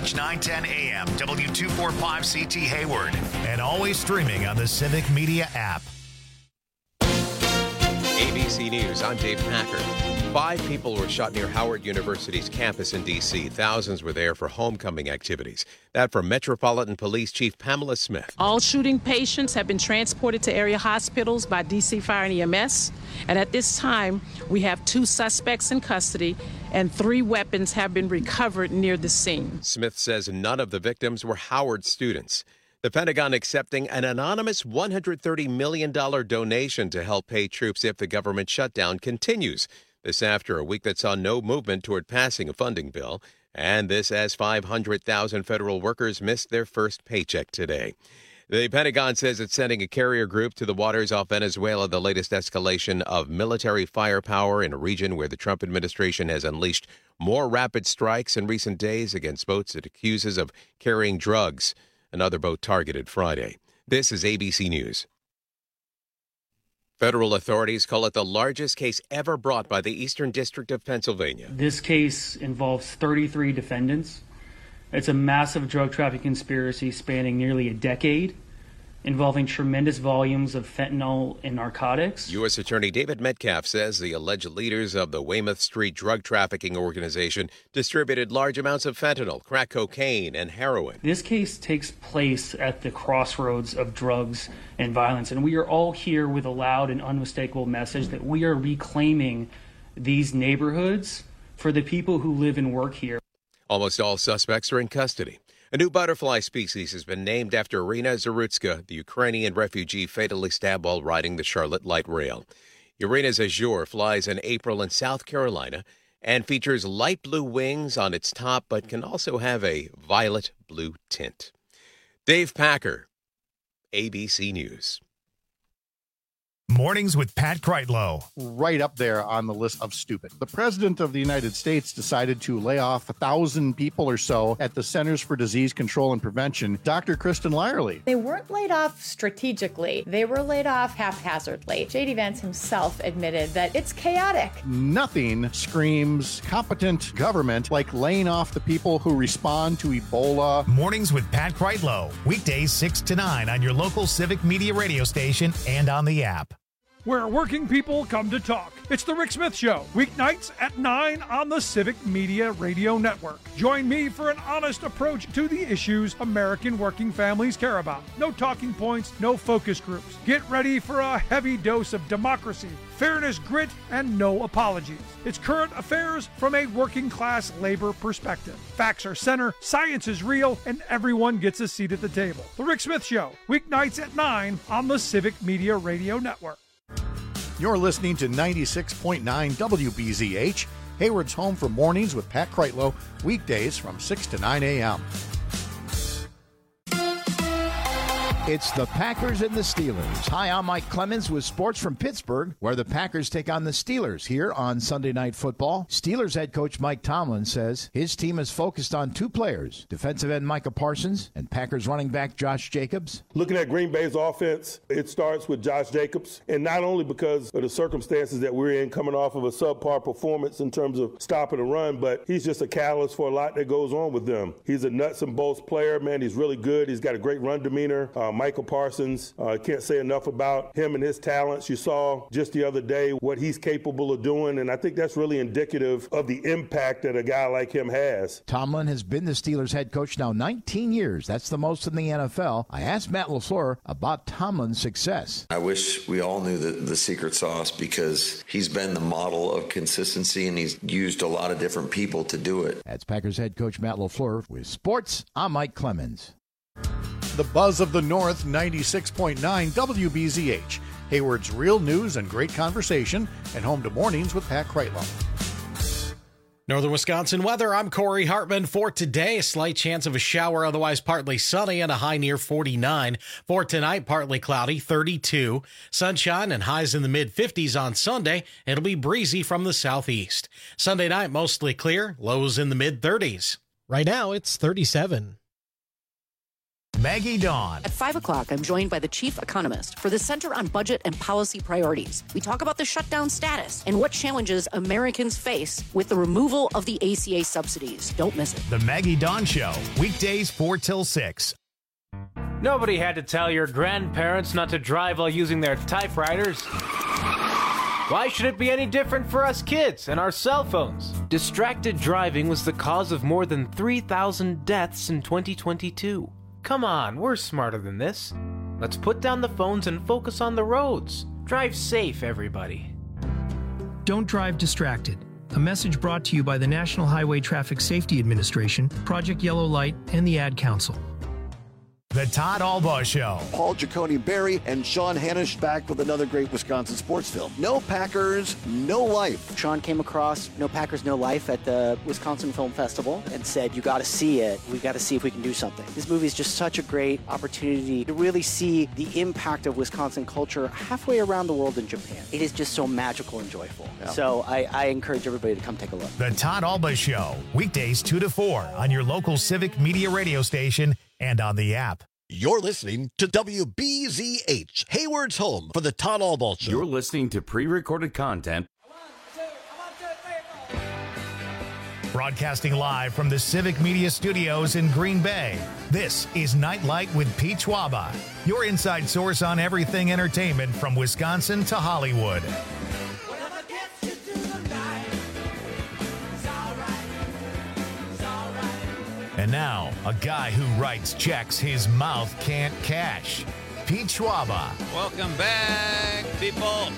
News 910 AM, W245CT Hayward, and always streaming on the Civic Media app. ABC News, I'm Dave Packer. 5 people were shot near Howard University's campus in D.C. Thousands were there for homecoming activities. That from Metropolitan Police Chief Pamela Smith. All shooting patients have been transported to area hospitals by D.C. Fire and EMS. And at this time, we have 2 suspects in custody and 3 weapons have been recovered near the scene. Smith says none of the victims were Howard students. The Pentagon accepting an anonymous $130 million donation to help pay troops if the government shutdown continues. This after a week that saw no movement toward passing a funding bill. And this as 500,000 federal workers missed their first paycheck today. The Pentagon says it's sending a carrier group to the waters off Venezuela, the latest escalation of military firepower in a region where the Trump administration has unleashed more rapid strikes in recent days against boats it accuses of carrying drugs. Another boat targeted Friday. This is ABC News. Federal authorities call it the largest case ever brought by the Eastern District of Pennsylvania. This case involves 33 defendants. It's a massive drug trafficking conspiracy spanning nearly a decade, involving tremendous volumes of fentanyl and narcotics. U.S. Attorney David Metcalf says the alleged leaders of the Weymouth Street drug trafficking organization distributed large amounts of fentanyl, crack cocaine, and heroin. This case takes place at the crossroads of drugs and violence, and we are all here with a loud and unmistakable message that we are reclaiming these neighborhoods for the people who live and work here. Almost all suspects are in custody. A new butterfly species has been named after Irina Zarutska, the Ukrainian refugee fatally stabbed while riding the Charlotte Light Rail. Irina's Azure flies in April in South Carolina and features light blue wings on its top, but can also have a violet blue tint. Dave Packer, ABC News. Mornings with Pat Kreitlow. Right up there on the list of stupid. The president of the United States decided to lay off 1,000 people or so at the Centers for Disease Control and Prevention. Dr. Kristen Lyerly. They weren't laid off strategically. They were laid off haphazardly. J.D. Vance himself admitted that it's chaotic. Nothing screams competent government like laying off the people who respond to Ebola. Mornings with Pat Kreitlow. Weekdays 6 to 9 on your local Civic Media radio station and on the app. Where working people come to talk. It's The Rick Smith Show, weeknights at 9 on the Civic Media Radio Network. Join me for an honest approach to the issues American working families care about. No talking points, no focus groups. Get ready for a heavy dose of democracy, fairness, grit, and no apologies. It's current affairs from a working class labor perspective. Facts are center, science is real, and everyone gets a seat at the table. The Rick Smith Show, weeknights at 9 on the Civic Media Radio Network. You're listening to 96.9 WBZH, Hayward's home for mornings with Pat Kreitlow, weekdays from 6 to 9 a.m. It's the Packers and the Steelers. Hi, I'm Mike Clemens with sports from Pittsburgh, where the Packers take on the Steelers here on Sunday Night Football. Steelers head coach Mike Tomlin says his team is focused on 2 players, defensive end Micah Parsons and Packers running back Josh Jacobs. Looking at Green Bay's offense, it starts with Josh Jacobs, and not only because of the circumstances that we're in coming off of a subpar performance in terms of stopping the run, but he's just a catalyst for a lot that goes on with them. He's a nuts and bolts player, man. He's really good. He's got a great run demeanor. Michael Parsons, I can't say enough about him and his talents. You saw just the other day what he's capable of doing, and I think that's really indicative of the impact that a guy like him has. Tomlin has been the Steelers head coach now 19 years. That's the most in the NFL. I asked Matt LaFleur about Tomlin's success. I wish we all knew the secret sauce, because he's been the model of consistency, and he's used a lot of different people to do it. That's Packers head coach Matt LaFleur. With sports, I'm Mike Clemens. The buzz of the North, 96.9 WBZH, Hayward's real news and great conversation, and home to mornings with Pat Kreitlow. Northern Wisconsin weather, I'm Corey Hartman. For today, a slight chance of a shower, otherwise partly sunny and a high near 49. For tonight, partly cloudy, 32. Sunshine and highs in the mid-50s on Sunday. It'll be breezy from the southeast. Sunday night, mostly clear, lows in the mid-30s. Right now, it's 37. Maggie Dawn. At 5 o'clock, I'm joined by the chief economist for the Center on Budget and Policy Priorities. We talk about the shutdown status and what challenges Americans face with the removal of the ACA subsidies. Don't miss it. The Maggie Dawn Show, weekdays 4 till 6. Nobody had to tell your grandparents not to drive while using their typewriters. Why should it be any different for us kids and our cell phones? Distracted driving was the cause of more than 3,000 deaths in 2022. Come on, we're smarter than this. Let's put down the phones and focus on the roads. Drive safe, everybody. Don't drive distracted. A message brought to you by the National Highway Traffic Safety Administration, Project Yellow Light, and the Ad Council. The Todd Albaugh Show. Paul Giacone Barry and Sean Hanisch back with another great Wisconsin sports film. No Packers, No Life. Sean came across No Packers, No Life at the Wisconsin Film Festival and said, you got to see it. We got to see if we can do something. This movie is just such a great opportunity to really see the impact of Wisconsin culture halfway around the world in Japan. It is just so magical and joyful. Yeah. So I encourage everybody to come take a look. The Todd Albaugh Show, weekdays 2 to 4 on your local Civic Media radio station and on the app. You're listening to WBZH, Hayward's home for the Todd Albaugh Show. You're listening to pre-recorded content. Broadcasting live from the Civic Media Studios in Green Bay, this is Nightlight with Pete Schwaba, your inside source on everything entertainment from Wisconsin to Hollywood. And now, a guy who writes checks his mouth can't cash, Pete Schwaba. Welcome back, people.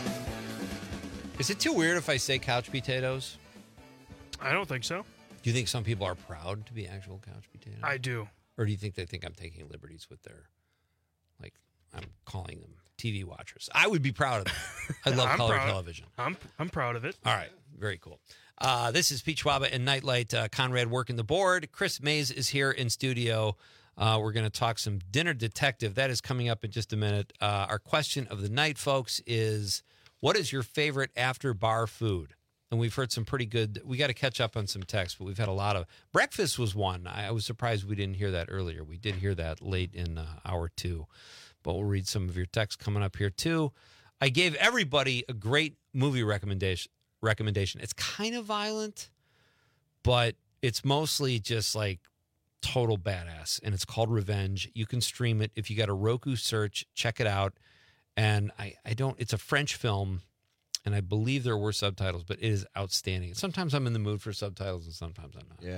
Is it too weird if I say couch potatoes? I don't think so. Do you think some people are proud to be actual couch potatoes? I do. Or do you think they think I'm taking liberties with their, like, I'm calling them TV watchers? I would be proud of them. I love color television. I'm proud of it. All right. Very cool. This is Pete Schwaba and Nightlight. Conrad working the board. Chris Mays is here in studio. We're going to talk some Dinner Detective. That is coming up in just a minute. Our question of the night, folks, is what is your favorite after-bar food? And we've heard some pretty good. We got to catch up on some texts, but we've had a lot of. Breakfast was one. I was surprised we didn't hear that earlier. We did hear that late in hour 2. But we'll read some of your texts coming up here, too. I gave everybody a great movie recommendation. It's kind of violent, but it's mostly just like total badass, and it's called Revenge. You can stream it if you got a Roku search. Check it out. And it's a French film, and I believe there were subtitles, but it is outstanding. Sometimes I'm in the mood for subtitles, and sometimes I'm not.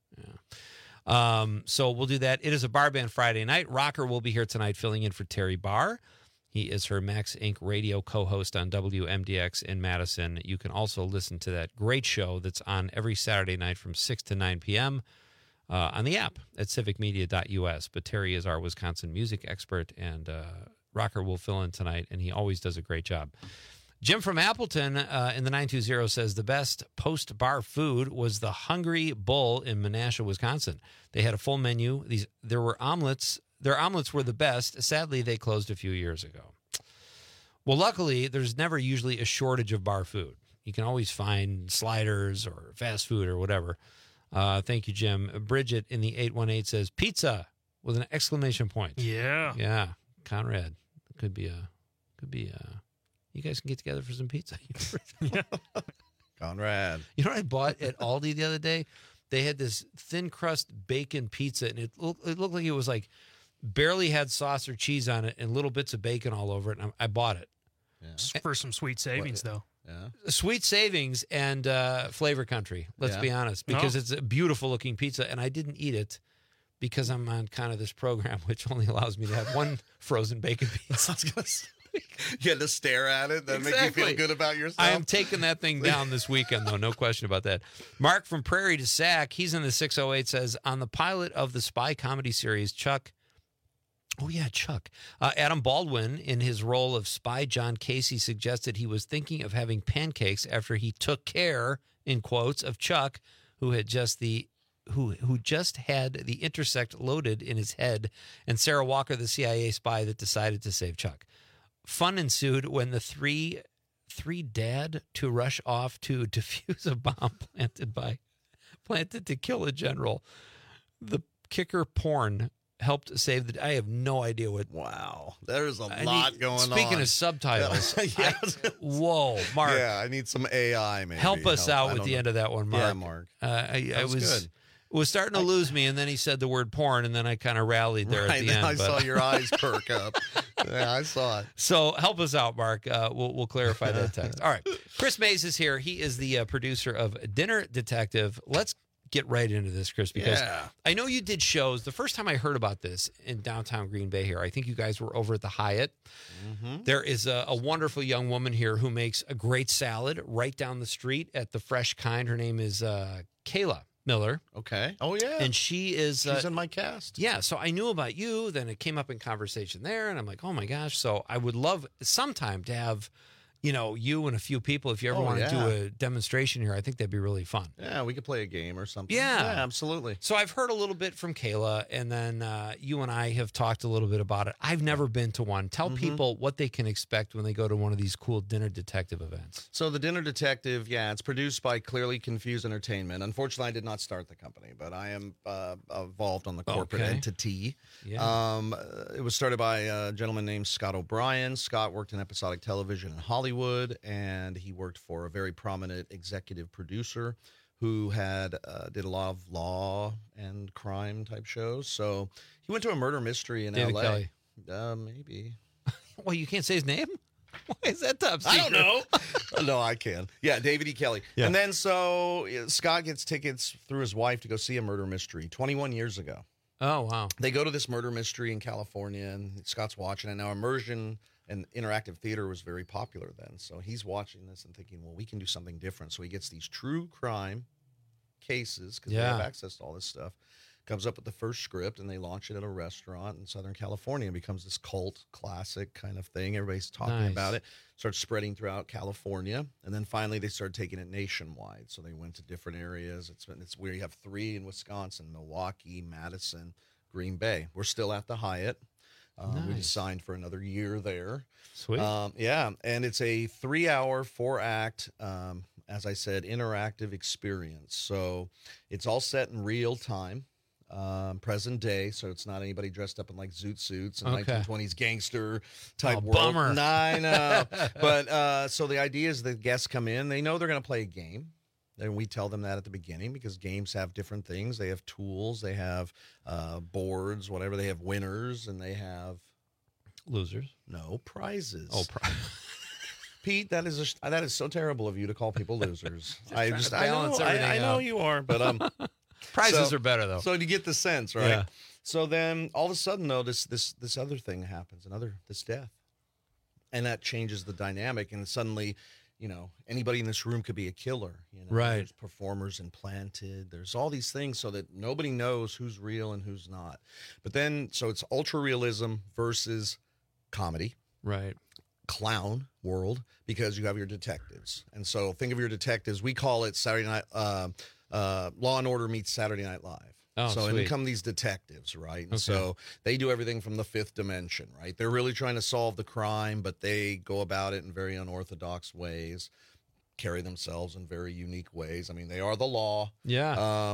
Yeah. So we'll do that. It is a Bar Band Friday night. Rocker will be here tonight filling in for Terry Barr. He is her Max Inc. radio co-host on WMDX in Madison. You can also listen to that great show that's on every Saturday night from 6 to 9 p.m. On the app at civicmedia.us. But Terry is our Wisconsin music expert, and Rocker will fill in tonight, and he always does a great job. Jim from Appleton in the 920 says the best post-bar food was the Hungry Bull in Menasha, Wisconsin. They had a full menu. There were omelets. Their omelets were the best. Sadly, they closed a few years ago. Well, luckily, there's never usually a shortage of bar food. You can always find sliders or fast food or whatever. Thank you, Jim. Bridget in the 818 says pizza with an exclamation point. Yeah. Yeah. Conrad. Could be you guys can get together for some pizza. Yeah. Conrad. You know what I bought at Aldi the other day? They had this thin crust bacon pizza, and it looked like it was like barely had sauce or cheese on it and little bits of bacon all over it, and I bought it. Yeah. For some sweet savings, though. Yeah. Sweet savings and flavor country, let's be honest, because it's a beautiful-looking pizza, and I didn't eat it because I'm on kind of this program which only allows me to have one frozen bacon pizza. You had to stare at it. That make you feel good about yourself. I am taking that thing down this weekend, though. No question about that. Mark from Prairie to Sac, he's in the 608, says, on the pilot of the spy comedy series, Chuck. Oh, yeah, Chuck. Adam Baldwin, in his role of spy John Casey, suggested he was thinking of having pancakes after he took care, in quotes, of Chuck, who just had the intersect loaded in his head, and Sarah Walker, the CIA spy that decided to save Chuck. Fun ensued when the three dad to rush off to defuse a bomb planted to kill a general. The kicker porn helped save the. I have no idea what. Wow, there's a lot going on. Speaking of subtitles, whoa, Mark. Yeah, I need some AI. Maybe help us out with the end of that one, Mark. Yeah, Mark. I was good. was starting to lose me, and then he said the word porn, and then I kind of rallied there at the end. I saw your eyes perk up. Yeah, I saw it. So help us out, Mark. We'll clarify that text. All right. Chris Mays is here. He is the producer of Dinner Detective. Let's get right into this, Chris, because I know you did shows. The first time I heard about this in downtown Green Bay here, I think you guys were over at the Hyatt. Mm-hmm. There is a wonderful young woman here who makes a great salad right down the street at the Fresh Kind. Her name is Kayla Miller. Okay. Oh, yeah. And she's in my cast. Yeah. So I knew about you. Then it came up in conversation there. And I'm like, oh, my gosh. So I would love sometime to have, you and a few people, if you ever want to do a demonstration here, I think that'd be really fun. Yeah, we could play a game or something. Yeah, absolutely. So I've heard a little bit from Kayla, and then you and I have talked a little bit about it. I've never been to one. Tell people what they can expect when they go to one of these cool Dinner Detective events. So the Dinner Detective, it's produced by Clearly Confused Entertainment. Unfortunately, I did not start the company, but I am involved on the corporate entity. Yeah. It was started by a gentleman named Scott O'Brien. Scott worked in episodic television in Hollywood, and he worked for a very prominent executive producer who did a lot of law and crime type shows. So he went to a murder mystery in David LA. Kelly. Maybe. Well, you can't say his name? Why is that top secret? I don't know. No, I can. Yeah, David E. Kelly. Yeah. And then so Scott gets tickets through his wife to go see a murder mystery 21 years ago. Oh, wow. They go to this murder mystery in California, and Scott's watching it. Now, immersion and interactive theater was very popular then. So he's watching this and thinking, well, we can do something different. So he gets these true crime cases because they have access to all this stuff. Comes up with the first script, and they launch it at a restaurant in Southern California. It becomes this cult classic kind of thing. Everybody's talking about it. Starts spreading throughout California, and then finally they started taking it nationwide. So they went to different areas. It's where you have 3 in Wisconsin: Milwaukee, Madison, Green Bay. We're still at the Hyatt. We just signed for another year there. Sweet. And it's a 3-hour, 4-act, as I said, interactive experience. So it's all set in real time. Present day, so it's not anybody dressed up in like zoot suits and 1920s gangster type world. Bummer. I know. But so the idea is the guests come in, they know they're going to play a game. And we tell them that at the beginning because games have different things. They have tools, they have boards, whatever. They have winners, and they have losers. No, prizes. Oh, Pete, that is so terrible of you to call people losers. I everything know out. you are, but prizes are better though. So you get the sense, right? Yeah. So then all of a sudden though, this other thing happens, this death. And that changes the dynamic, and suddenly, anybody in this room could be a killer. Right. There's performers implanted. There's all these things so that nobody knows who's real and who's not. But then, so it's ultra realism versus comedy. Right. Clown world, because you have your detectives. And so think of your detectives. We call it Saturday Night Law and Order meets Saturday Night Live. Oh, so sweet. in come these detectives, right? And Okay. so they do everything from the fifth dimension, right? They're really trying to solve the crime, but they go about it in very unorthodox ways, carry themselves in very unique ways. I mean, they are the law. Yeah.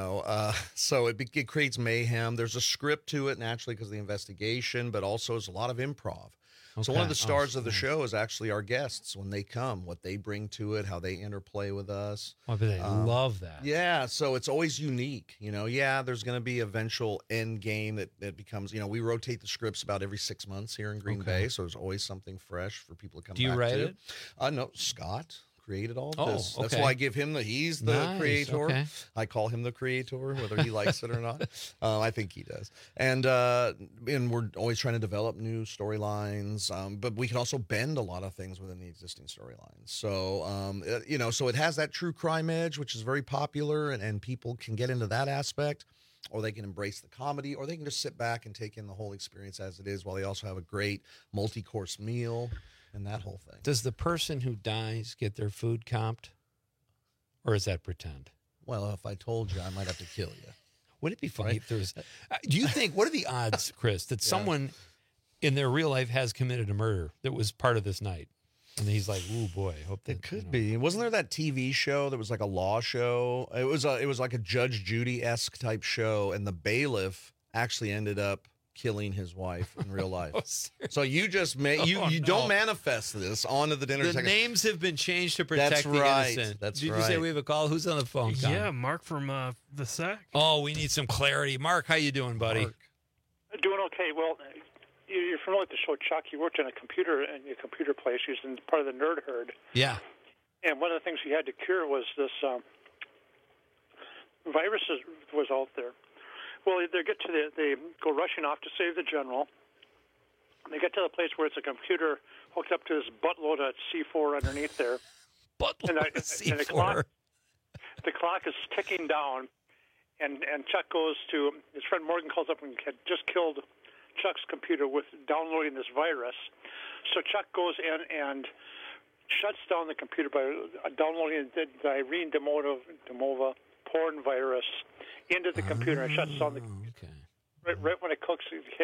So it creates mayhem. There's a script to it naturally because of the investigation, but also there's a lot of improv. So one of the stars of the show is actually our guests when they come, what they bring to it, how they interplay with us. Oh, but they love that. Yeah, so it's always unique. There's going to be eventual end game that becomes, we rotate the scripts about every 6 months here in Green Bay, so there's always something fresh for people to come back to. Do you write it? No, Scott created all of this. Oh, That's okay. why I give him he's the Nice, creator. okay. I call him the creator, whether he likes it or not. I think he does. And we're always trying to develop new storylines, but we can also bend a lot of things within the existing storylines. So, so it has that true crime edge, which is very popular, and people can get into that aspect, or they can embrace the comedy, or they can just sit back and take in the whole experience as it is, while they also have a great multi-course meal. And that whole thing. Does the person who dies get their food comped, or is that pretend? Well, if I told you, I might have to kill you. Would it be funny if there was? Do you think? What are the odds, Chris, that someone in their real life has committed a murder that was part of this night, and he's like, "Ooh, boy, I hope that it could be." Wasn't there that TV show that was like a law show? It was like a Judge Judy-esque type show, and the bailiff actually ended up killing his wife in real life. Oh, so you just you don't manifest this onto the dinner. The names have been changed to protect the innocent. That's Did right. you say we have a call? Who's on the phone? Con? Yeah, Mark from the SAC. Oh, we need some clarity. Mark, how you doing, buddy? Mark. Doing okay. Well, you're familiar with the show Chuck. You worked in a computer place. He was part of the nerd herd. Yeah. And one of the things he had to cure was this virus was out there. Well, they go rushing off to save the general. They get to the place where it's a computer hooked up to this buttload of C4 underneath there. Buttload of C4. And the clock is ticking down, and Chuck goes to his friend Morgan calls up and had just killed Chuck's computer with downloading this virus. So Chuck goes in and shuts down the computer by downloading the Irene Demova porn virus into the computer and shuts down the computer. Right when it clicks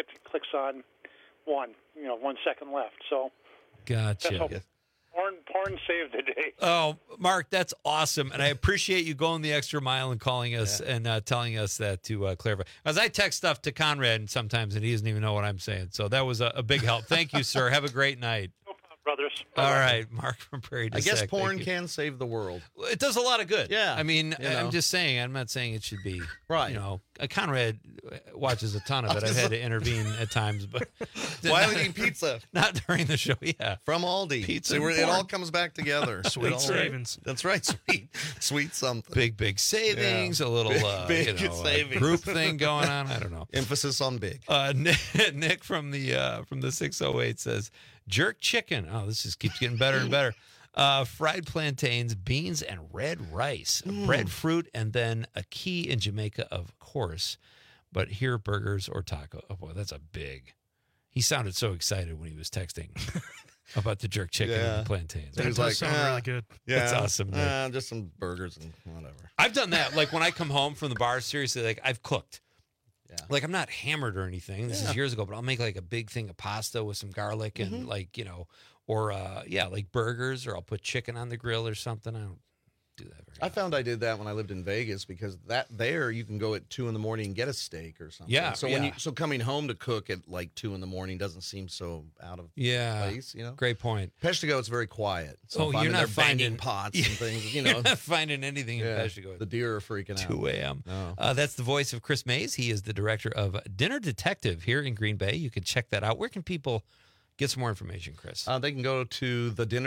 on 1 second left. So gotcha. That's how porn saved the day. Oh, Mark, that's awesome, and I appreciate you going the extra mile and calling us and telling us that to clarify. As I text stuff to Conrad sometimes, and he doesn't even know what I'm saying, so that was a big help. Thank you, sir. Have a great night. Brothers. All right, Mark from Prairie du I guess Sac, porn can save the world. It does a lot of good. Yeah. I mean, you know. I'm just saying, I'm not saying it should be. Right. You know, Conrad watches a ton of it. I've had to intervene at times, but. Why are we eating pizza? Not during the show, yeah. From Aldi. Pizza. So it all comes back together. Sweet savings. That's right. Sweet something. Big savings, a little big savings. Group thing going on. I don't know. Emphasis on big. Nick from the 608 says, jerk chicken. Oh, this just keeps getting better and better. Fried plantains, beans, and red rice. Breadfruit, and then a key in Jamaica, of course. But here, burgers or taco. Oh, boy, that's a big. He sounded so excited when he was texting about the jerk chicken and plantains. That does sound really good. Yeah, that's awesome. Nick. Just some burgers and whatever. I've done that. Like when I come home from the bar, seriously, like I've cooked. Yeah. Like I'm not hammered or anything. This is years ago, but I'll make like a big thing of pasta with some garlic and or like burgers, or I'll put chicken on the grill or something. I don't do that very I found I did that when I lived in Vegas, because there you can go at 2 a.m. and get a steak or something. Yeah. So coming home to cook at like 2 a.m. doesn't seem so out of place. You know. Great point. Peshtigo, it's very quiet. So if I'm you're in not there banging finding pots and things. You know, you're not finding anything in Peshtigo. The deer are freaking out. 2 a.m. Oh. That's the voice of Chris Mays. He is the director of Dinner Detective here in Green Bay. You can check that out. Where can people get some more information, Chris? They can go to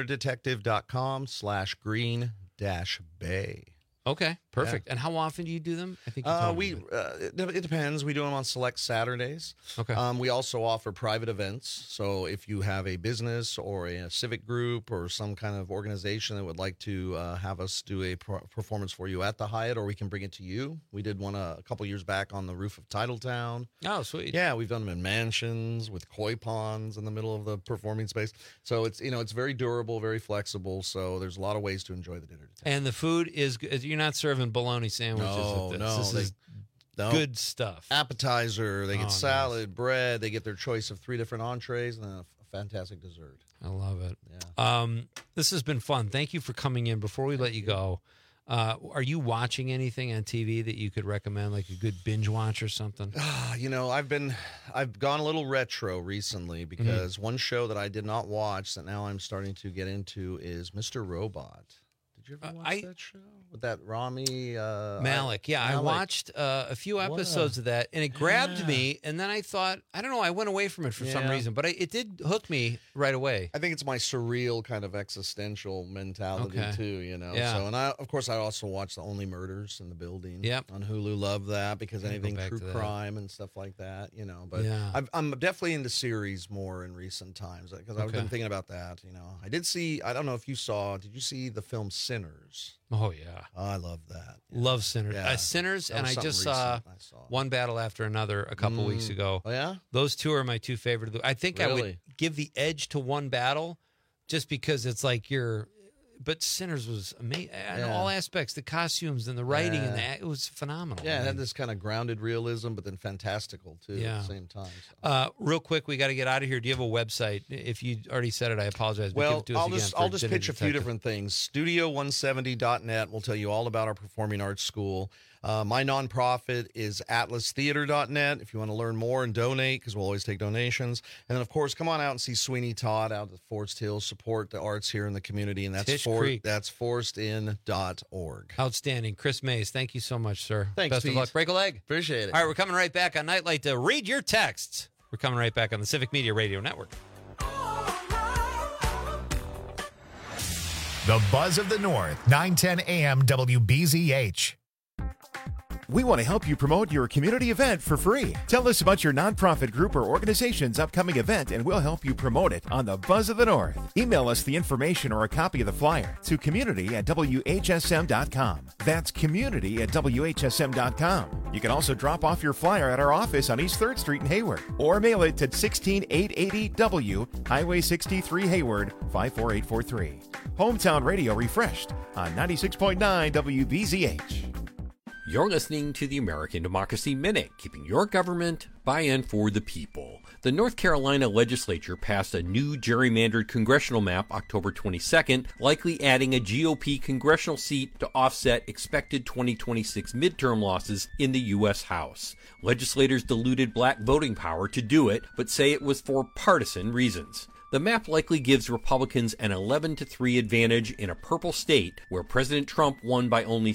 thedinnerdetective.com/green-bay. Okay, perfect. And how often do you do them? I think you told me. It depends. We do them on select Saturdays. Okay. We also offer private events. So if you have a business or a civic group or some kind of organization that would like to have us do a performance for you at the Hyatt, or we can bring it to you. We did one a couple years back on the roof of Titletown. Oh, sweet. Yeah, we've done them in mansions with koi ponds in the middle of the performing space. So it's it's very durable, very flexible. So there's a lot of ways to enjoy the dinner. And the food is good. You're not serving bologna sandwiches at this. No, This is good stuff. Appetizer, they get salad, bread, they get their choice of 3 different entrees, and then a fantastic dessert. I love it. Yeah. This has been fun. Thank you for coming in. Before we let you go, are you watching anything on TV that you could recommend, like a good binge watch or something? I've gone a little retro recently, because one show that I did not watch that now I'm starting to get into is Mr. Robot. Did you ever watch that show? With that Rami Malik. I watched a few episodes of that, and it grabbed me, and then I thought, I don't know, I went away from it for some reason, but it did hook me right away. I think it's my surreal kind of existential mentality too, Yeah. So, and I also watched The Only Murders in the Building on Hulu. Love that, because anything true crime and stuff like that, But I'm definitely into series more in recent times, because I've been thinking about that. I did see. I don't know if you saw. Did you see the film Sinners? Oh yeah, I love that. Love Sinners. Yeah. Sinners, and I just saw One Battle After Another a couple weeks ago. Oh yeah, those two are my two favorite. I think I would give the edge to One Battle, just because it's like But Sinners was amazing in all aspects. The costumes and the writing and it was phenomenal. Yeah, it had this kind of grounded realism, but then fantastical too at the same time. So. Real quick, we got to get out of here. Do you have a website? If you already said it, I apologize. But Well, give it to us I'll again just pitch a few different things. Studio170.net will tell you all about our performing arts school. My nonprofit is atlastheater.net if you want to learn more and donate, because we'll always take donations. And then, of course, come on out and see Sweeney Todd out at Forest Hills. Support the arts here in the community, and that's forestin.org. Outstanding. Chris Mays, thank you so much, sir. Thanks, Best Pete. of luck. Break a leg. Appreciate it. All right, we're coming right back on Nightlight to read your texts. We're coming right back on the Civic Media Radio Network. The Buzz of the North, 910 AM WBZH. We want to help you promote your community event for free. Tell us about your nonprofit group or organization's upcoming event, and we'll help you promote it on the Buzz of the North. Email us the information or a copy of the flyer to community@WHSM.com. That's community@WHSM.com. You can also drop off your flyer at our office on East 3rd Street in Hayward, or mail it to 16880 W, Highway 63 Hayward, 54843. Hometown Radio refreshed on 96.9 WBZH. You're listening to the American Democracy Minute, keeping your government by and for the people. The North Carolina legislature passed a new gerrymandered congressional map October 22nd, likely adding a GOP congressional seat to offset expected 2026 midterm losses in the U.S. House. Legislators diluted black voting power to do it, but say it was for partisan reasons. The map likely gives Republicans an 11-3 advantage in a purple state where President Trump won by only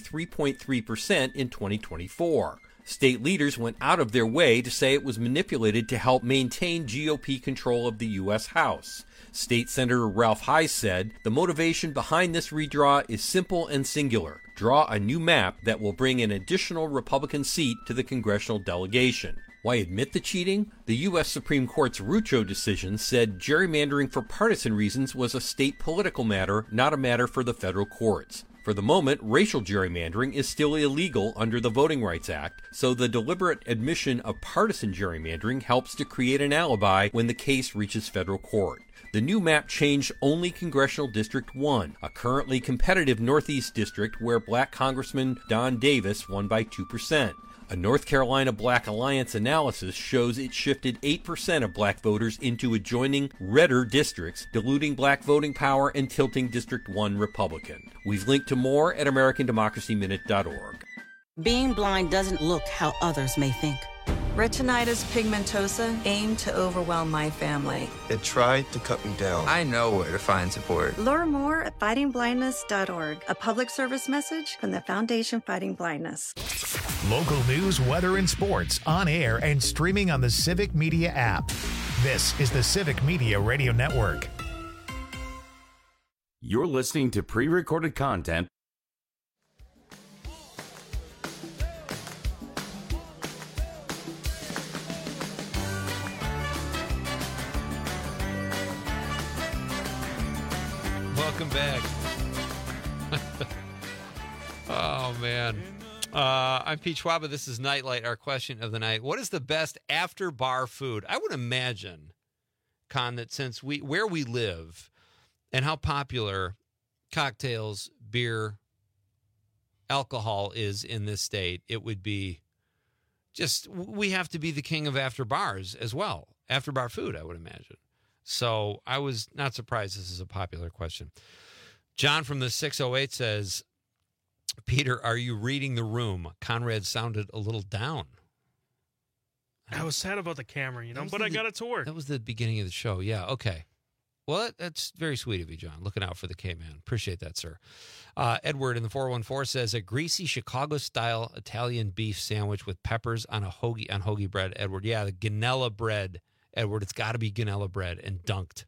3.3% in 2024. State leaders went out of their way to say it was manipulated to help maintain GOP control of the U.S. House. State Senator Ralph Heiss said, "The motivation behind this redraw is simple and singular. Draw a new map that will bring an additional Republican seat to the congressional delegation." Why admit the cheating? The U.S. Supreme Court's Rucho decision said gerrymandering for partisan reasons was a state political matter, not a matter for the federal courts. For the moment, racial gerrymandering is still illegal under the Voting Rights Act, so the deliberate admission of partisan gerrymandering helps to create an alibi when the case reaches federal court. The new map changed only Congressional District 1, a currently competitive Northeast district where black Congressman Don Davis won by 2%. A North Carolina Black Alliance analysis shows it shifted 8% of black voters into adjoining redder districts, diluting black voting power and tilting District 1 Republican. We've linked to more at AmericanDemocracyMinute.org. Being blind doesn't look how others may think. Retinitis pigmentosa aimed to overwhelm my family. It tried to cut me down. I know where to find support. Learn more at fightingblindness.org, a public service message from the Foundation Fighting Blindness. Local news, weather, and sports on air and streaming on the Civic Media app. This is the Civic Media Radio Network. You're listening to pre-recorded content. Welcome back. Oh, man. I'm Pete Schwaba. This is Nightlight. Our question of the night: what is the best after-bar food? I would imagine, Con, that since where we live and how popular cocktails, beer, alcohol is in this state, it would be just, we have to be the king of after-bars as well. After-bar food, I would imagine. So I was not surprised this is a popular question. John from the 608 says, Peter, are you reading the room? Conrad sounded a little down. I was sad about the camera, but I got it to work. That was the beginning of the show. Yeah, okay. Well, that's very sweet of you, John. Looking out for the K-Man. Appreciate that, sir. Edward in the 414 says, a greasy Chicago-style Italian beef sandwich with peppers on hoagie bread. Edward, yeah, the Ganella bread. Edward, it's got to be Ganella bread and dunked.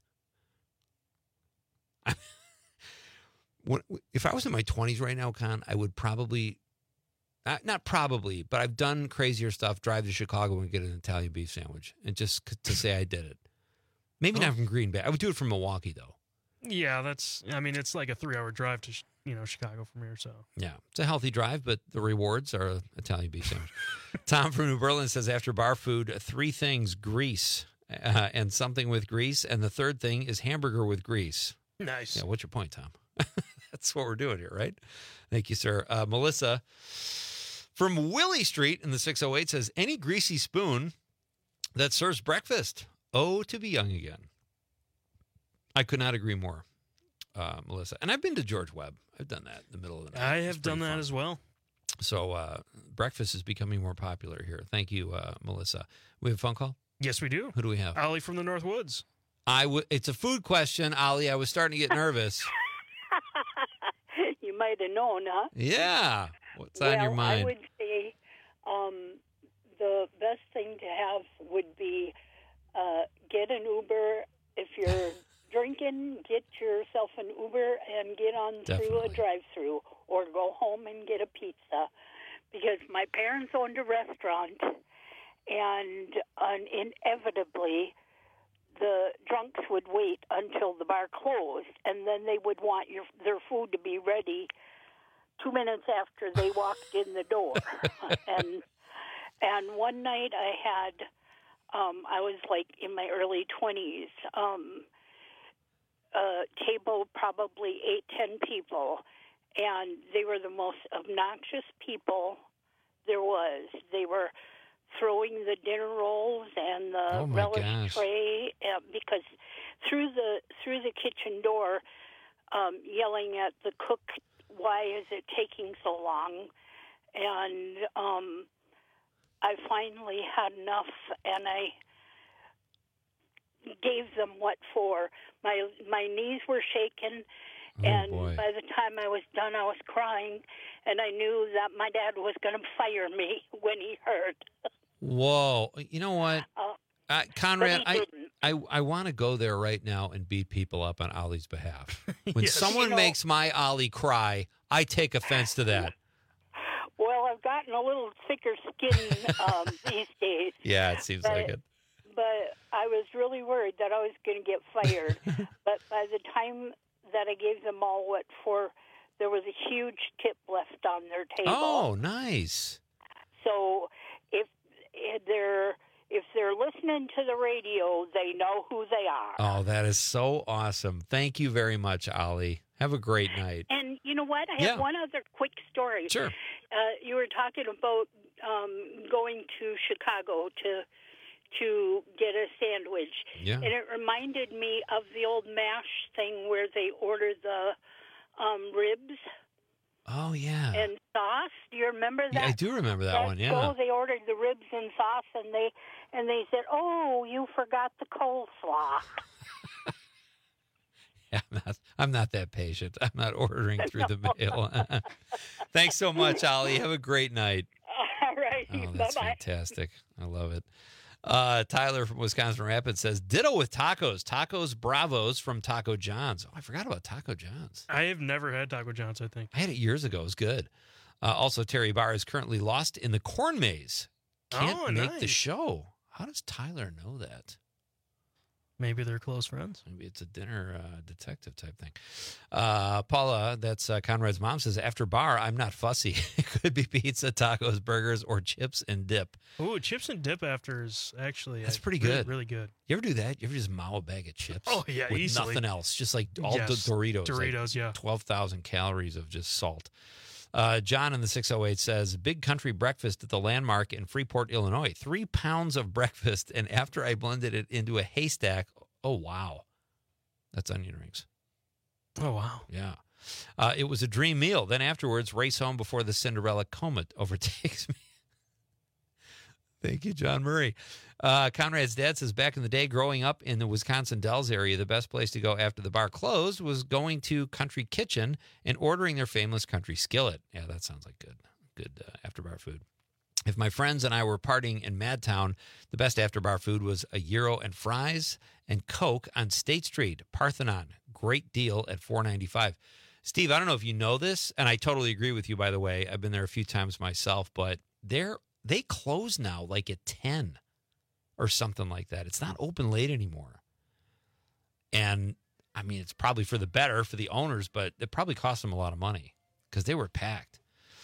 If I was in my 20s right now, Con, I would probably, not probably, but I've done crazier stuff, drive to Chicago and get an Italian beef sandwich, and just to say I did it. Maybe not from Green Bay. I would do it from Milwaukee, though. Yeah, it's like a 3-hour drive to, Chicago from here, so. Yeah, it's a healthy drive, but the rewards are Italian beef sandwich. Tom from New Berlin says, after bar food, 3 things: grease and something with grease, and the third thing is hamburger with grease. Nice. Yeah, what's your point, Tom? That's what we're doing here, right? Thank you, sir. Melissa from Willie Street in the 608 says, any greasy spoon that serves breakfast. Oh, to be young again. I could not agree more, Melissa. And I've been to George Webb. I've done that in the middle of the night. I have done that as well. So breakfast is becoming more popular here. Thank you, Melissa. We have a phone call? Yes, we do. Who do we have? Ollie from the North Woods. It's a food question, Ollie. I was starting to get nervous. You might have known, huh? Yeah. What's on your mind? I would say the best thing to have would be get an Uber. If you're drinking, get yourself an Uber and get on through a drive-through, or go home and get a pizza. Because my parents owned a restaurant, and inevitably the drunks would wait until the bar closed, and then they would want their food to be ready 2 minutes after they walked in the door. and one night I was like in my early 20s, table probably 8-10 people, and they were the most obnoxious people there was. They were throwing the dinner rolls and the relish tray because through the kitchen door, yelling at the cook, "Why is it taking so long?" And I finally had enough, and I gave them what for. My knees were shaking, and by the time I was done, I was crying, and I knew that my dad was going to fire me when he heard. Whoa. You know what? Conrad, I want to go there right now and beat people up on Ollie's behalf. When someone makes my Ollie cry, I take offense to that. Well, I've gotten a little thicker skin these days. Yeah, it seems like it. But I was really worried that I was going to get fired. But by the time that I gave them all what for, there was a huge tip left on their table. Oh, nice. So if they're listening to the radio, they know who they are. Oh, that is so awesome. Thank you very much, Ollie. Have a great night. And you know what? I have one other quick story. Sure. You were talking about going to Chicago to get a sandwich. Yeah. And it reminded me of the old MASH thing where they order the ribs. Oh, yeah. And sauce. Do you remember that? Yeah, I do remember that one, yeah. So they ordered the ribs and sauce, and they said, "Oh, you forgot the coleslaw." Yeah, I'm not that patient. I'm not ordering through the mail. Thanks so much, Ollie. Have a great night. All right. Oh, that's fantastic. I love it. Tyler from Wisconsin Rapids says, ditto with tacos. Tacos Bravos from Taco John's. Oh, I forgot about Taco John's. I have never had Taco John's, I think. I had it years ago. It was good. Also, Terry Barr is currently lost in the corn maze. Can't make the show. How does Tyler know that? Maybe they're close friends. Maybe it's a dinner detective type thing. Paula, that's Conrad's mom, says, after bar, I'm not fussy. It could be pizza, tacos, burgers, or chips and dip. Ooh, chips and dip after is actually that's pretty good. Really good. You ever do that? You ever just mow a bag of chips? Oh, yeah, with easily. Nothing else. Just like all the Doritos. Doritos, like 12,000 calories of just salt. John in the 608 says, big country breakfast at the Landmark in Freeport, Illinois. 3 pounds of breakfast, and after I blended it into a haystack, oh, wow. That's onion rings. Oh, wow. Yeah. It was a dream meal. Then afterwards, race home before the Cinderella comet overtakes me. Thank you, John Murray. Conrad's dad says, back in the day, growing up in the Wisconsin Dells area, the best place to go after the bar closed was going to Country Kitchen and ordering their famous country skillet. Yeah, that sounds like good after-bar food. If my friends and I were partying in Madtown, the best after-bar food was a gyro and fries and Coke on State Street, Parthenon. Great deal at $4.95. Steve, I don't know if you know this, and I totally agree with you, by the way. I've been there a few times myself, but they close now like at 10 or something like that. It's not open late anymore. And, I mean, it's probably for the better for the owners, but it probably cost them a lot of money because they were packed.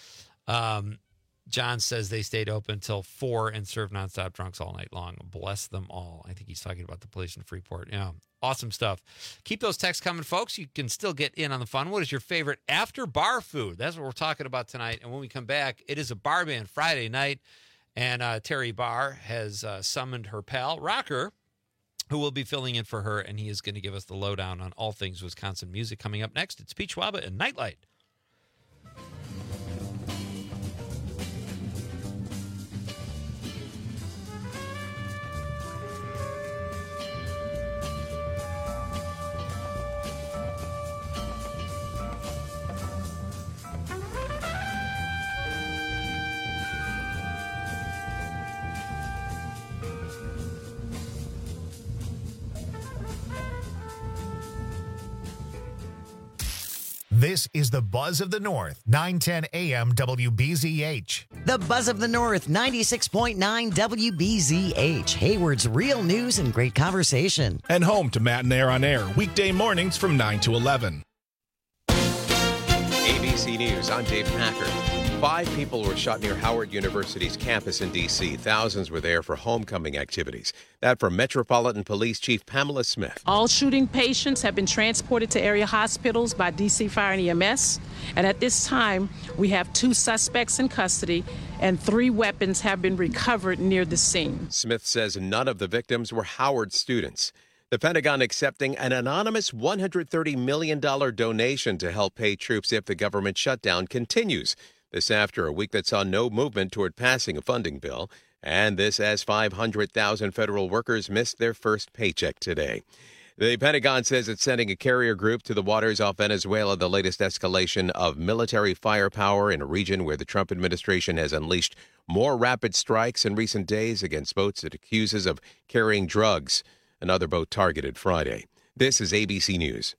John says they stayed open until 4 and served nonstop drunks all night long. Bless them all. I think he's talking about the place in Freeport. Yeah, awesome stuff. Keep those texts coming, folks. You can still get in on the fun. What is your favorite after-bar food? That's what we're talking about tonight. And when we come back, it is a bar band Friday night. And Terry Barr has summoned her pal, Rocker, who will be filling in for her. And he is going to give us the lowdown on all things Wisconsin music. Coming up next, it's Pete Schwaba and Nightlight. This is the Buzz of the North, 910 AM WBZH. The Buzz of the North, 96.9 WBZH. Hayward's real news and great conversation. And home to Matt and Air on Air, weekday mornings from 9 to 11. ABC News, I'm Dave Packard. 5 people were shot near Howard University's campus in D.C. Thousands were there for homecoming activities. That from Metropolitan Police Chief Pamela Smith. All shooting patients have been transported to area hospitals by D.C. Fire and EMS. And at this time, we have 2 suspects in custody and 3 weapons have been recovered near the scene. Smith says none of the victims were Howard students. The Pentagon accepting an anonymous $130 million donation to help pay troops if the government shutdown continues. This after a week that saw no movement toward passing a funding bill. And this as 500,000 federal workers missed their first paycheck today. The Pentagon says it's sending a carrier group to the waters off Venezuela, the latest escalation of military firepower in a region where the Trump administration has unleashed more rapid strikes in recent days against boats it accuses of carrying drugs. Another boat targeted Friday. This is ABC News.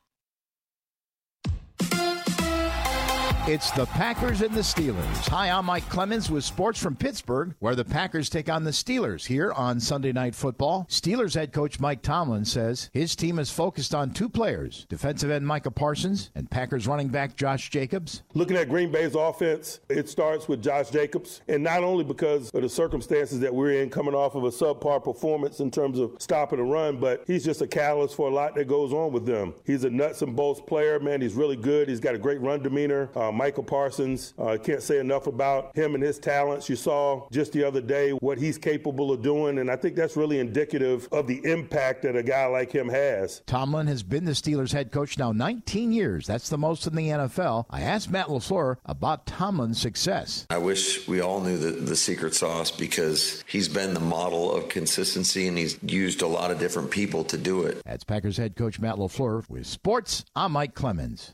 It's the Packers and the Steelers. Hi, I'm Mike Clemens with sports from Pittsburgh, where the Packers take on the Steelers here on Sunday Night Football. Steelers head coach Mike Tomlin says his team is focused on 2 players, defensive end Micah Parsons and Packers running back Josh Jacobs. Looking at Green Bay's offense, it starts with Josh Jacobs, and not only because of the circumstances that we're in coming off of a subpar performance in terms of stopping a run, but he's just a catalyst for a lot that goes on with them. He's a nuts and bolts player, man. He's really good. He's got a great run demeanor. Michael Parsons, can't say enough about him and his talents. You saw just the other day what he's capable of doing, and I think that's really indicative of the impact that a guy like him has. Tomlin has been the Steelers head coach now 19 years. That's the most in the NFL. I asked Matt LaFleur about Tomlin's success. I wish we all knew the secret sauce because he's been the model of consistency and he's used a lot of different people to do it. That's Packers head coach Matt LaFleur. With sports, I'm Mike Clemens.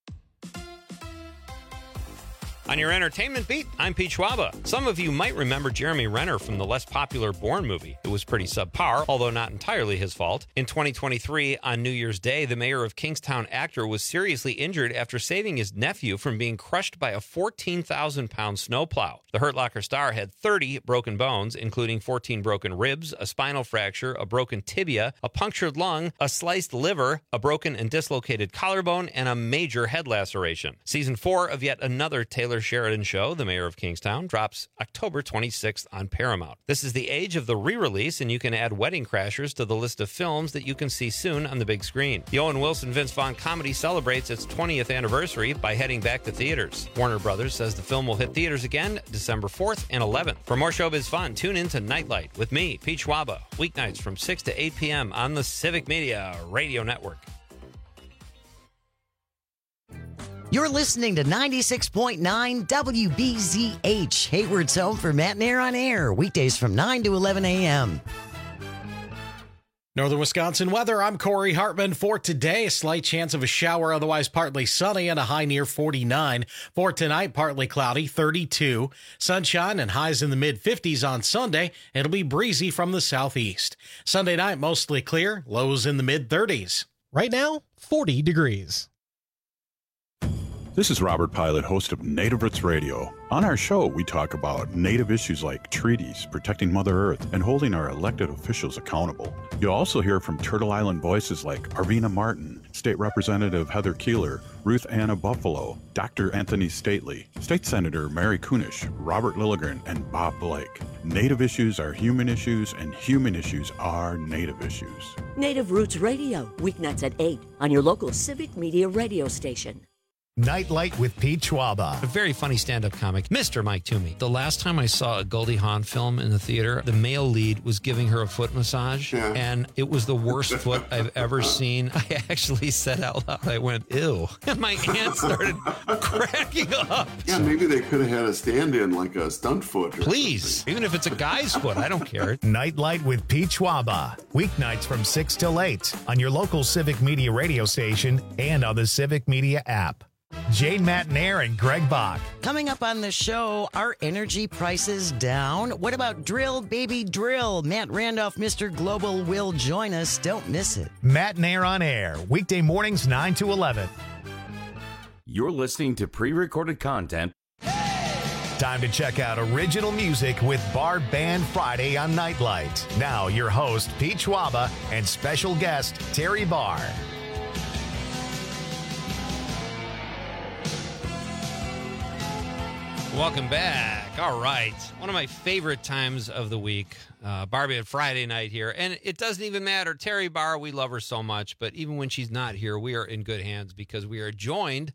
On your entertainment beat, I'm Pete Schwaba. Some of you might remember Jeremy Renner from the less popular Bourne movie. It was pretty subpar, although not entirely his fault. In 2023, on New Year's Day, the mayor of Kingstown actor was seriously injured after saving his nephew from being crushed by a 14,000-pound snowplow. The Hurt Locker star had 30 broken bones, including 14 broken ribs, a spinal fracture, a broken tibia, a punctured lung, a sliced liver, a broken and dislocated collarbone, and a major head laceration. Season 4 of yet another Taylor Sheridan show, The Mayor of Kingstown, drops October 26th on Paramount. This is the age of the re-release, and you can add Wedding Crashers to the list of films that you can see soon on the big screen. The Owen Wilson Vince Vaughn comedy celebrates its 20th anniversary by heading back to theaters. Warner Brothers says the film will hit theaters again December 4th and 11th. For more showbiz fun, tune in to Nightlight with me, Pete Schwaba, weeknights from 6 to 8 p.m. on the Civic Media Radio Network. You're listening to 96.9 WBZH, Hayward's home for Matt and Air on Air, weekdays from 9 to 11 a.m. Northern Wisconsin weather, I'm Corey Hartman. For today, a slight chance of a shower, otherwise partly sunny and a high near 49. For tonight, partly cloudy, 32. Sunshine and highs in the mid-50s on Sunday. It'll be breezy from the southeast. Sunday night, mostly clear, lows in the mid-30s. Right now, 40 degrees. This is Robert Pilot, host of Native Roots Radio. On our show, we talk about Native issues like treaties, protecting Mother Earth, and holding our elected officials accountable. You'll also hear from Turtle Island voices like Arvina Martin, State Representative Heather Keeler, Ruth Anna Buffalo, Dr. Anthony Stately, State Senator Mary Kunish, Robert Lilligren, and Bob Blake. Native issues are human issues, and human issues are Native issues. Native Roots Radio, weeknights at 8 on your local Civic Media radio station. Nightlight with Pete Schwaba. A very funny stand-up comic, Mr. Mike Toomey. The last time I saw a Goldie Hawn film in the theater, the male lead was giving her a foot massage, and it was the worst foot I've ever seen. I actually said out loud, I went, ew. And my aunt started cracking up. Yeah, maybe they could have had a stand-in like a stunt foot. Please, even if it's a guy's foot, I don't care. Nightlight with Pete Schwaba. Weeknights from 6 till 8 on your local Civic Media radio station and on the Civic Media app. Jane Matnair and Greg Bach. Coming up on the show, are energy prices down? What about drill, baby, drill? Matt Randolph, Mr. Global, will join us. Don't miss it. Matnair on Air, weekday mornings 9 to 11. You're listening to pre-recorded content. Time to check out original music with Bar Band Friday on Nightlight. Now, your host, Pete Schwaba, and special guest, Terry Barr. Welcome back. All right. One of my favorite times of the week, Bar Band Friday night here. And it doesn't even matter. Terry Barr, we love her so much. But even when she's not here, we are in good hands because we are joined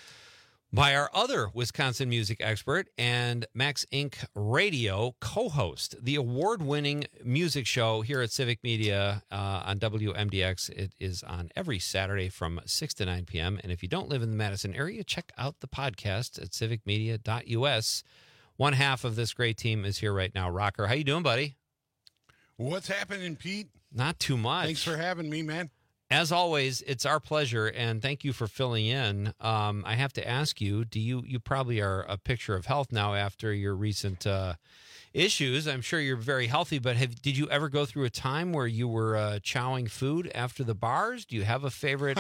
by our other Wisconsin music expert and Max Inc. Radio co-host, the award-winning music show here at Civic Media on WMDX. It is on every Saturday from 6 to 9 p.m. And if you don't live in the Madison area, check out the podcast at civicmedia.us. One half of this great team is here right now. Rocker, how you doing, buddy? What's happening, Pete? Not too much. Thanks for having me, man. As always, it's our pleasure, and thank you for filling in. I have to ask you, you probably are a picture of health now after your recent issues. I'm sure you're very healthy, but did you ever go through a time where you were chowing food after the bars? Do you have a favorite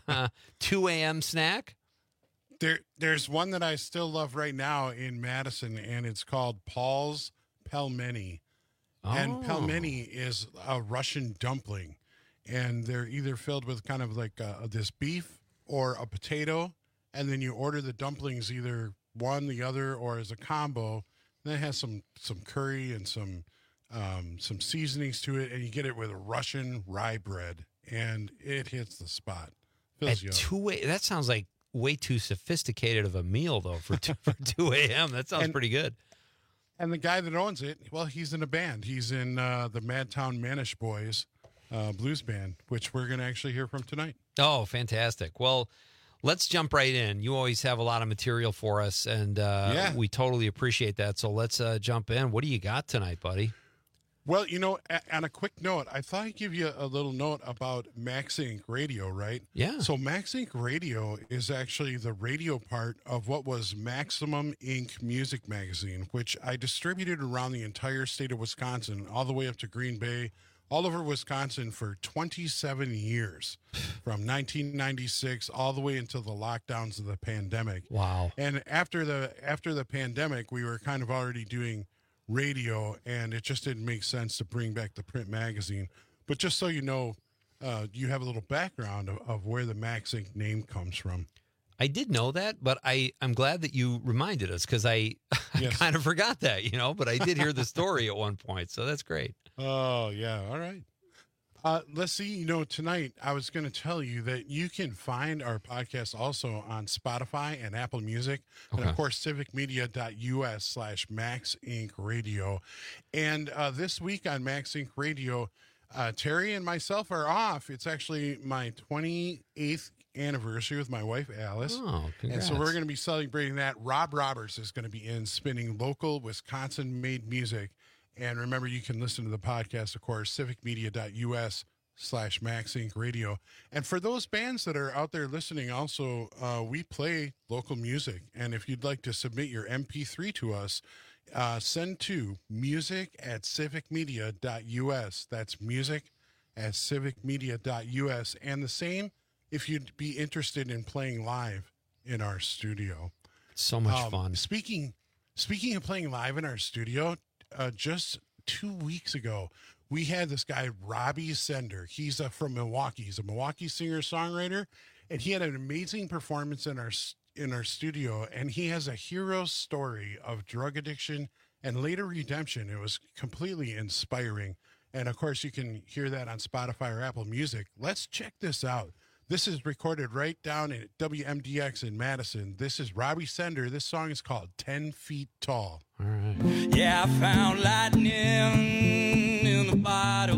2 a.m. snack? There's one that I still love right now in Madison, and it's called Paul's Pelmeni. Oh. And pelmeni is a Russian dumpling. And they're either filled with kind of like this beef or a potato, and then you order the dumplings either one, the other, or as a combo. And it has some curry and some seasonings to it, and you get it with a Russian rye bread, and it hits the spot. Fills you up. That sounds like way too sophisticated of a meal, though, for 2 a.m. That sounds pretty good. And the guy that owns it, well, he's in a band. He's in the Madtown Manish Boys. Blues band, which we're going to actually hear from tonight. Oh, fantastic. Well, let's jump right in. You always have a lot of material for us, and we totally appreciate that. So let's jump in. What do you got tonight, buddy? Well, on a quick note, I thought I'd give you a little note about Max Inc. Radio, right? Yeah. So Max Inc. Radio is actually the radio part of what was Maximum Inc. Music Magazine, which I distributed around the entire state of Wisconsin, all the way up to Green Bay, all over Wisconsin for 27 years, from 1996 all the way until the lockdowns of the pandemic. Wow. And after the pandemic, we were kind of already doing radio, and it just didn't make sense to bring back the print magazine. But just so you know, you have a little background of where the Max Inc. name comes from. I did know that, but I'm glad that you reminded us because I kind of forgot that, but I did hear the story at one point, so that's great. Oh, yeah. All right. Let's see. Tonight I was going to tell you that you can find our podcast also on Spotify and Apple Music. Okay. And, of course, civicmedia.us/Max Inc. Radio. And this week on Max Inc. Radio, Terry and myself are off. It's actually my 28th anniversary with my wife, Alice. Oh, congrats. And so we're going to be celebrating that. Rob Roberts is going to be in spinning local Wisconsin-made music. And remember, you can listen to the podcast, of course, civicmedia.us/Max Inc. Radio. And for those bands that are out there listening, also, we play local music. And if you'd like to submit your MP3 to us, send to music@civicmedia.us. That's music@civicmedia.us. And the same if you'd be interested in playing live in our studio. So much fun. Speaking of playing live in our studio, just 2 weeks ago, we had this guy, Robbie Sender. He's from Milwaukee. He's a Milwaukee singer-songwriter, and he had an amazing performance in our studio, and he has a hero story of drug addiction and later redemption. It was completely inspiring, and of course, you can hear that on Spotify or Apple Music. Let's check this out. This is recorded right down at WMDX in Madison. This is Robbie Sender. This song is called 10 Feet Tall. All right. Yeah, I found lightning in the bottle.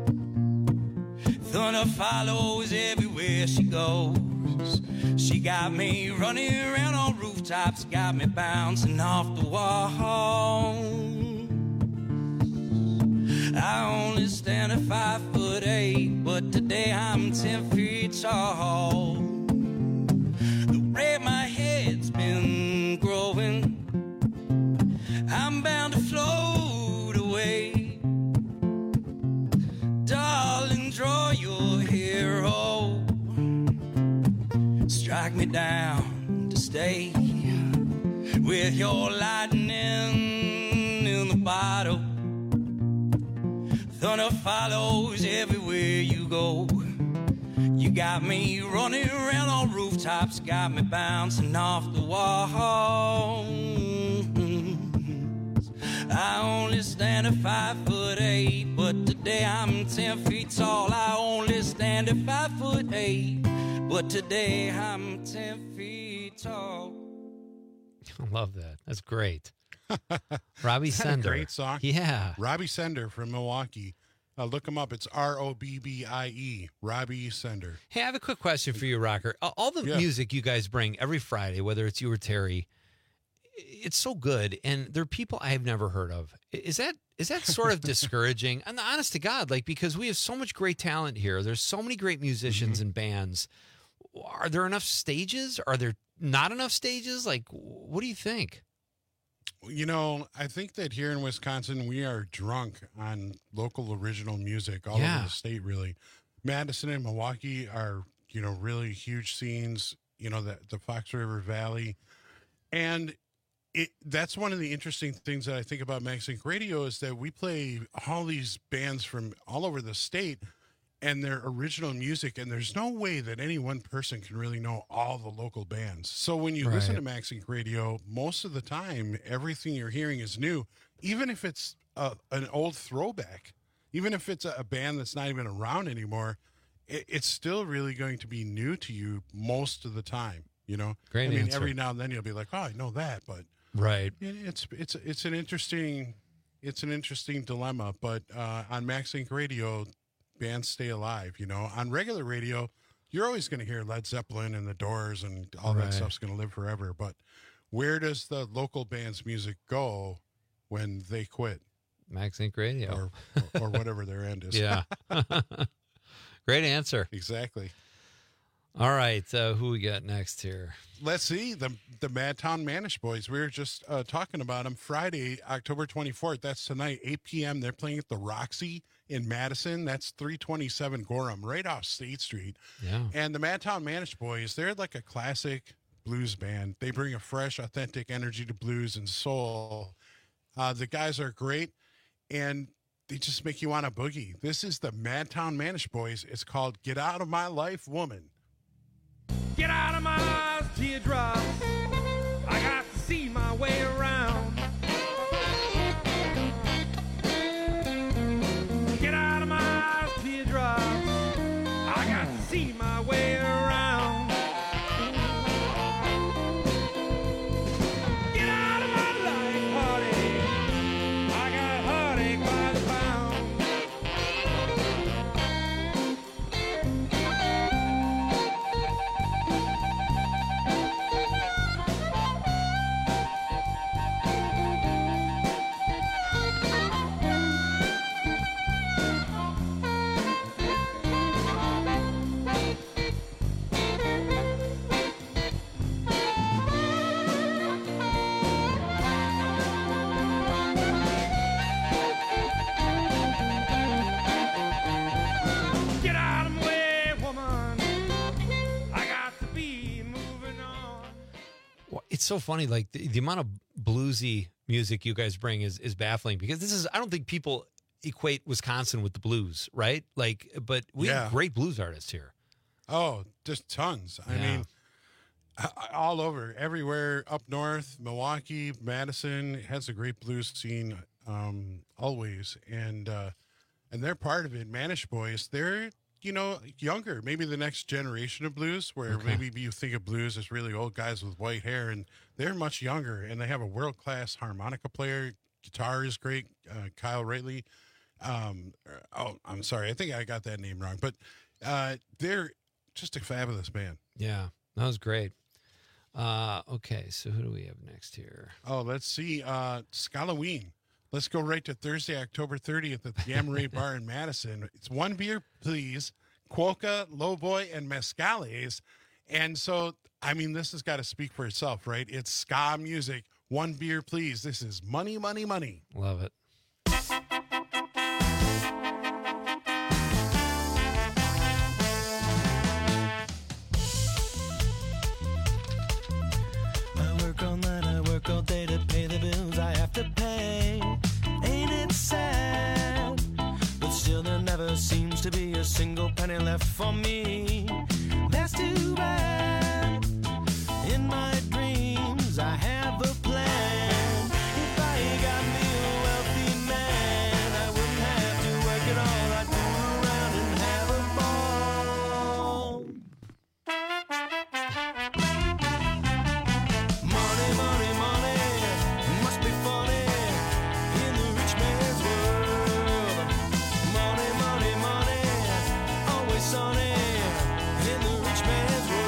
Thunder follows everywhere she goes. She got me running around on rooftops, got me bouncing off the wall. I only stand at 5'8", but today I'm 10 feet tall. The way my head's been growing, I'm bound to float away. Darling, draw your hero. Strike me down to day with your lightning in the bottle. Thunder follows everywhere you go. You got me running around on rooftops, got me bouncing off the walls. I only stand at 5'8", but today I'm 10 feet tall. I only stand at 5'8", but today I'm 10 feet tall. I love that. That's great. Robbie Isn't that Sender. a great song. Yeah. Robbie Sender from Milwaukee. Look him up. It's Robbie, Robbie Sender. Hey, I have a quick question for you, Rocker. All the music you guys bring every Friday, whether it's you or Terry, it's so good, and there are people I've never heard of. Is that sort of discouraging? And honest to God, like, because we have so much great talent here. There's so many great musicians and bands. Are there enough stages? Are there not enough stages? Like, what do you think? You know, I think that here in Wisconsin, we are drunk on local original music all over the state, really. Madison and Milwaukee are, you know, really huge scenes, you know, the Fox River Valley. And that's one of the interesting things that I think about MaxInc Radio is that we play all these bands from all over the state and their original music, and there's no way that any one person can really know all the local bands. So when you listen to MaxInc Radio, most of the time, everything you're hearing is new, even if it's an old throwback, even if it's a band that's not even around anymore, it's still really going to be new to you most of the time, you know? Great I mean, answer. every now and then you'll be like, oh, I know that, but right. It's an interesting dilemma, but on MaxInc Radio, bands stay alive, you know. On regular radio, you're always going to hear Led Zeppelin and the Doors and all that stuff's going to live forever. But where does the local band's music go when they quit? MaxInc Radio. Or whatever their end is. Yeah. Great answer. Exactly. All right. Who we got next here? Let's see. The Madtown Manish Boys. We were just talking about them Friday, October 24th. That's tonight, 8 p.m. They're playing at the Roxy in Madison. That's 327 Gorham, right off State Street. Yeah. And the Madtown Manish Boys, they're like a classic blues band. They bring a fresh, authentic energy to blues and soul. The guys are great, and they just make you want to boogie. This is the Madtown Manish Boys. It's called Get Out of My Life, Woman. Get out of my eyes, teardrops. I got to see my way around. Get out of my eyes, teardrops. I got to see my way around. Get out of my life, heartache. I got heartache by the pound. Get out of my way, woman. I got to be moving on. Well, it's so funny. Like the amount of bluesy music you guys bring is baffling, because this is, I don't think people equate Wisconsin with the blues, right? Like, but we have great blues artists here. Oh, just tons. I mean, all over, everywhere up north, Milwaukee, Madison has a great blues scene, always. And they're part of it. Manish Boys, they're, you know, younger, maybe the next generation of blues, where maybe you think of blues as really old guys with white hair, and they're much younger, and they have a world-class harmonica player. Guitar is great, Kyle Wrightley. I'm sorry, I think I got that name wrong, but they're just a fabulous band. Yeah, that was great. Okay, so who do we have next here? Oh, let's see. Scalloween. Let's go right to Thursday, October 30th at the Gamma Ray Bar in Madison. It's one beer, please. Quokka, Lowboy, and Mescales. And so, I mean, this has got to speak for itself, right? It's ska music. One beer, please. This is Money, Money, Money. Love it. never seems to be a single penny left for me. That's too bad. In my dreams, I have a plan. If I got me a wealthy man, I wouldn't have to work at all. I'd fool around and have a ball. Money, money, money, must be funny in the rich man's world. Money, money, money, always sunny in the rich man's world.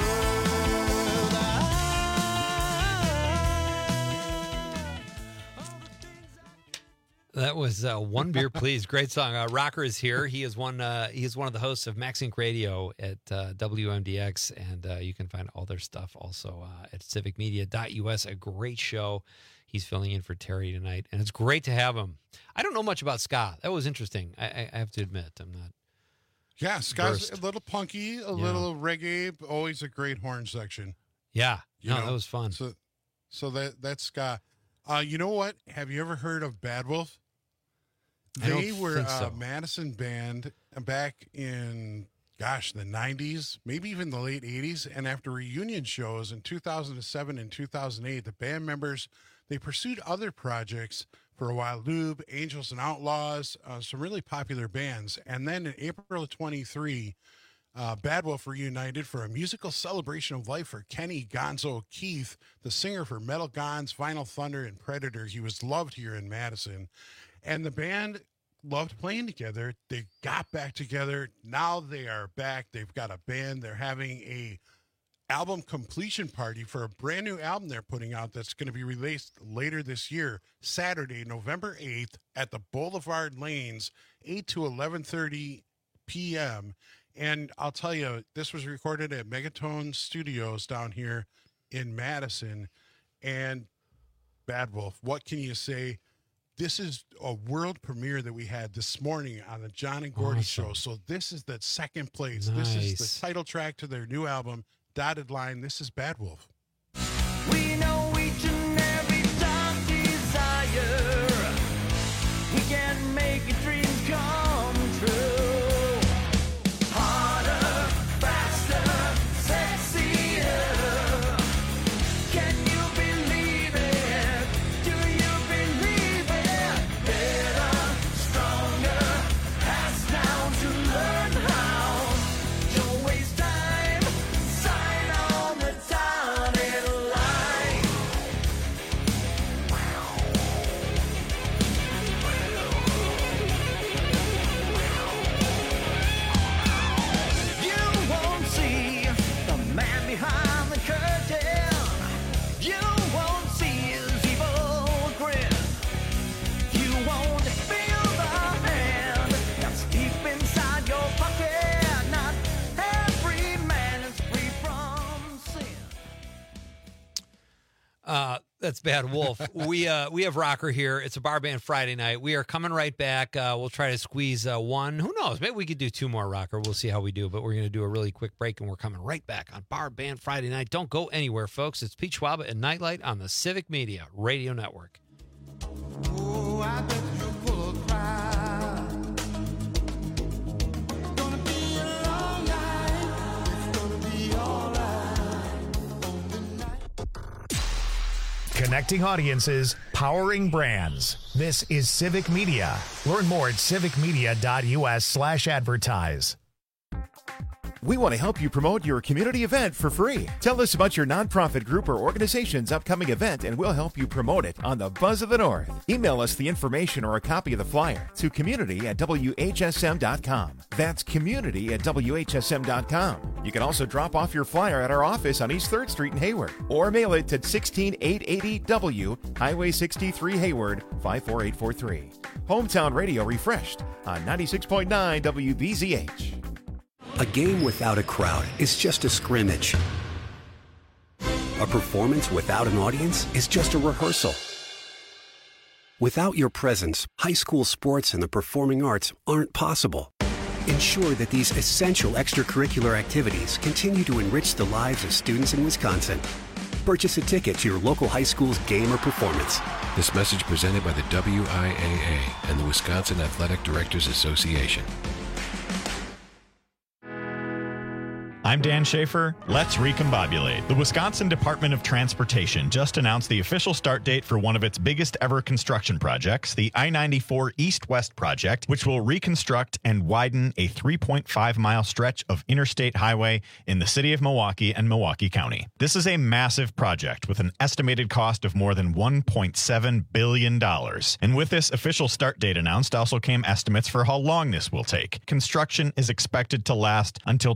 That was One Beer Please. Great song. Rocker is here. He is one of the hosts of Max Inc. Radio at WMDX, and you can find all their stuff also at civicmedia.us. A great show. He's filling in for Terry tonight, and it's great to have him. I don't know much about ska. That was interesting. I have to admit, I'm not. Yeah, ska's a little punky, a little reggae, always a great horn section. Yeah, that was fun. So that's ska. You know what? Have you ever heard of Bad Wolf? They were a Madison band back in, the 90s, maybe even the late 80s. And after reunion shows in 2007 and 2008, the band members, they pursued other projects for a while. Lube, Angels and Outlaws, some really popular bands. And then in April of 23, Bad Wolf reunited for a musical celebration of life for Kenny Gonzo Keith, the singer for Metal Gons, Vinyl Thunder, and Predator. He was loved here in Madison. And the band loved playing together. They got back together. Now they are back. They've got a band. They're having a album completion party for a brand new album they're putting out that's going to be released later this year, Saturday, November 8th at the Boulevard Lanes, 8 to 11:30 p.m. And I'll tell you, this was recorded at Megatone Studios down here in Madison. And Bad Wolf, what can you say? This is a world premiere that we had this morning on the John and Gordy show. So this is the second place. Nice. This is the title track to their new album, Dotted Line. This is Bad Wolf. We know each and every dark desire. We can make your dreams come true. Harder, faster, sexier. Can you believe it? Do you believe it? Better, stronger, pass down to learn how. Don't waste time. Sign on the dotted line. You won't see the man behind the curtain. You won't see his evil grin. You won't feel the hand that's deep inside your pocket. Not every man is free from sin. That's Bad Wolf. We have Rocker here. It's a Bar Band Friday night. We are coming right back. We'll try to squeeze one. Who knows? Maybe we could do two more, Rocker. We'll see how we do. But we're going to do a really quick break, and we're coming right back on Bar Band Friday night. Don't go anywhere, folks. It's Pete Schwaba and Nightlight on the Civic Media Radio Network. Oh, I bet you're full of pride. Gonna be a long night. It's gonna be all right. Connecting audiences, powering brands. This is Civic Media. Learn more at civicmedia.us/advertise. We want to help you promote your community event for free. Tell us about your nonprofit group or organization's upcoming event and we'll help you promote it on the Buzz of the North. Email us the information or a copy of the flyer to community@whsm.com. That's community@whsm.com. You can also drop off your flyer at our office on East 3rd Street in Hayward or mail it to 16880 W, Highway 63 Hayward, 54843. Hometown Radio refreshed on 96.9 WBZH. A game without a crowd is just a scrimmage. A performance without an audience is just a rehearsal. Without your presence, high school sports and the performing arts aren't possible. Ensure that these essential extracurricular activities continue to enrich the lives of students in Wisconsin. Purchase a ticket to your local high school's game or performance. This message presented by the WIAA and the Wisconsin Athletic Directors Association. I'm Dan Schaefer. Let's recombobulate. The Wisconsin Department of Transportation just announced the official start date for one of its biggest ever construction projects, the I-94 East-West project, which will reconstruct and widen a 3.5-mile stretch of interstate highway in the city of Milwaukee and Milwaukee County. This is a massive project with an estimated cost of more than $1.7 billion. And with this official start date announced also came estimates for how long this will take. Construction is expected to last until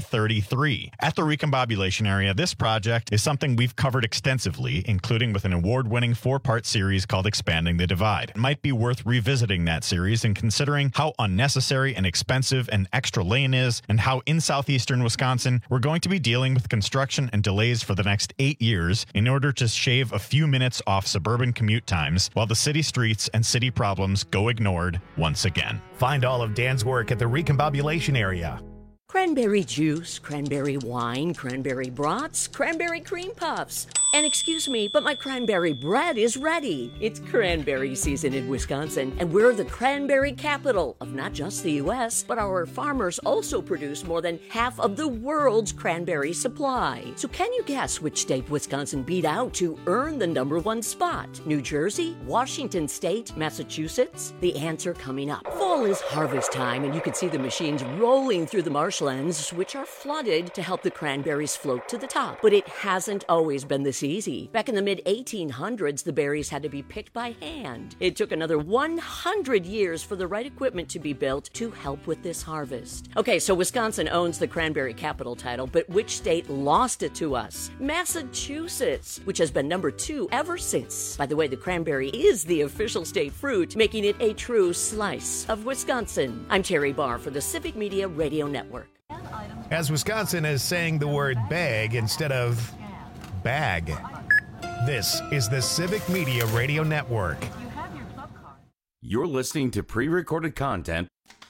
2033. At the recombobulation area, this project is something we've covered extensively, including with an award-winning 4-part series called Expanding the Divide. It might be worth revisiting that series and considering how unnecessary and expensive an extra lane is, and how in southeastern Wisconsin we're going to be dealing with construction and delays for the next 8 years in order to shave a few minutes off suburban commute times while the city streets and city problems go ignored once again. Find all of Dan's work at the recombobulation area. Cranberry juice, cranberry wine, cranberry brats, cranberry cream puffs. And excuse me, but my cranberry bread is ready. It's cranberry season in Wisconsin, and we're the cranberry capital of not just the U.S., but our farmers also produce more than half of the world's cranberry supply. So can you guess which state Wisconsin beat out to earn the #1 spot? New Jersey, Washington State, Massachusetts? The answer coming up. Fall is harvest time, and you can see the machines rolling through the marshlands, which are flooded to help the cranberries float to the top. But it hasn't always been this easy. Back in the mid-1800s, the berries had to be picked by hand. It took another 100 years for the right equipment to be built to help with this harvest. Okay, so Wisconsin owns the cranberry capital title, but which state lost it to us? Massachusetts, which has been #2 ever since. By the way, the cranberry is the official state fruit, making it a true slice of Wisconsin. I'm Terry Barr for the Civic Media Radio Network. As Wisconsin is saying the word bag instead of bag. This is the Civic Media Radio Network. You're listening to pre-recorded content.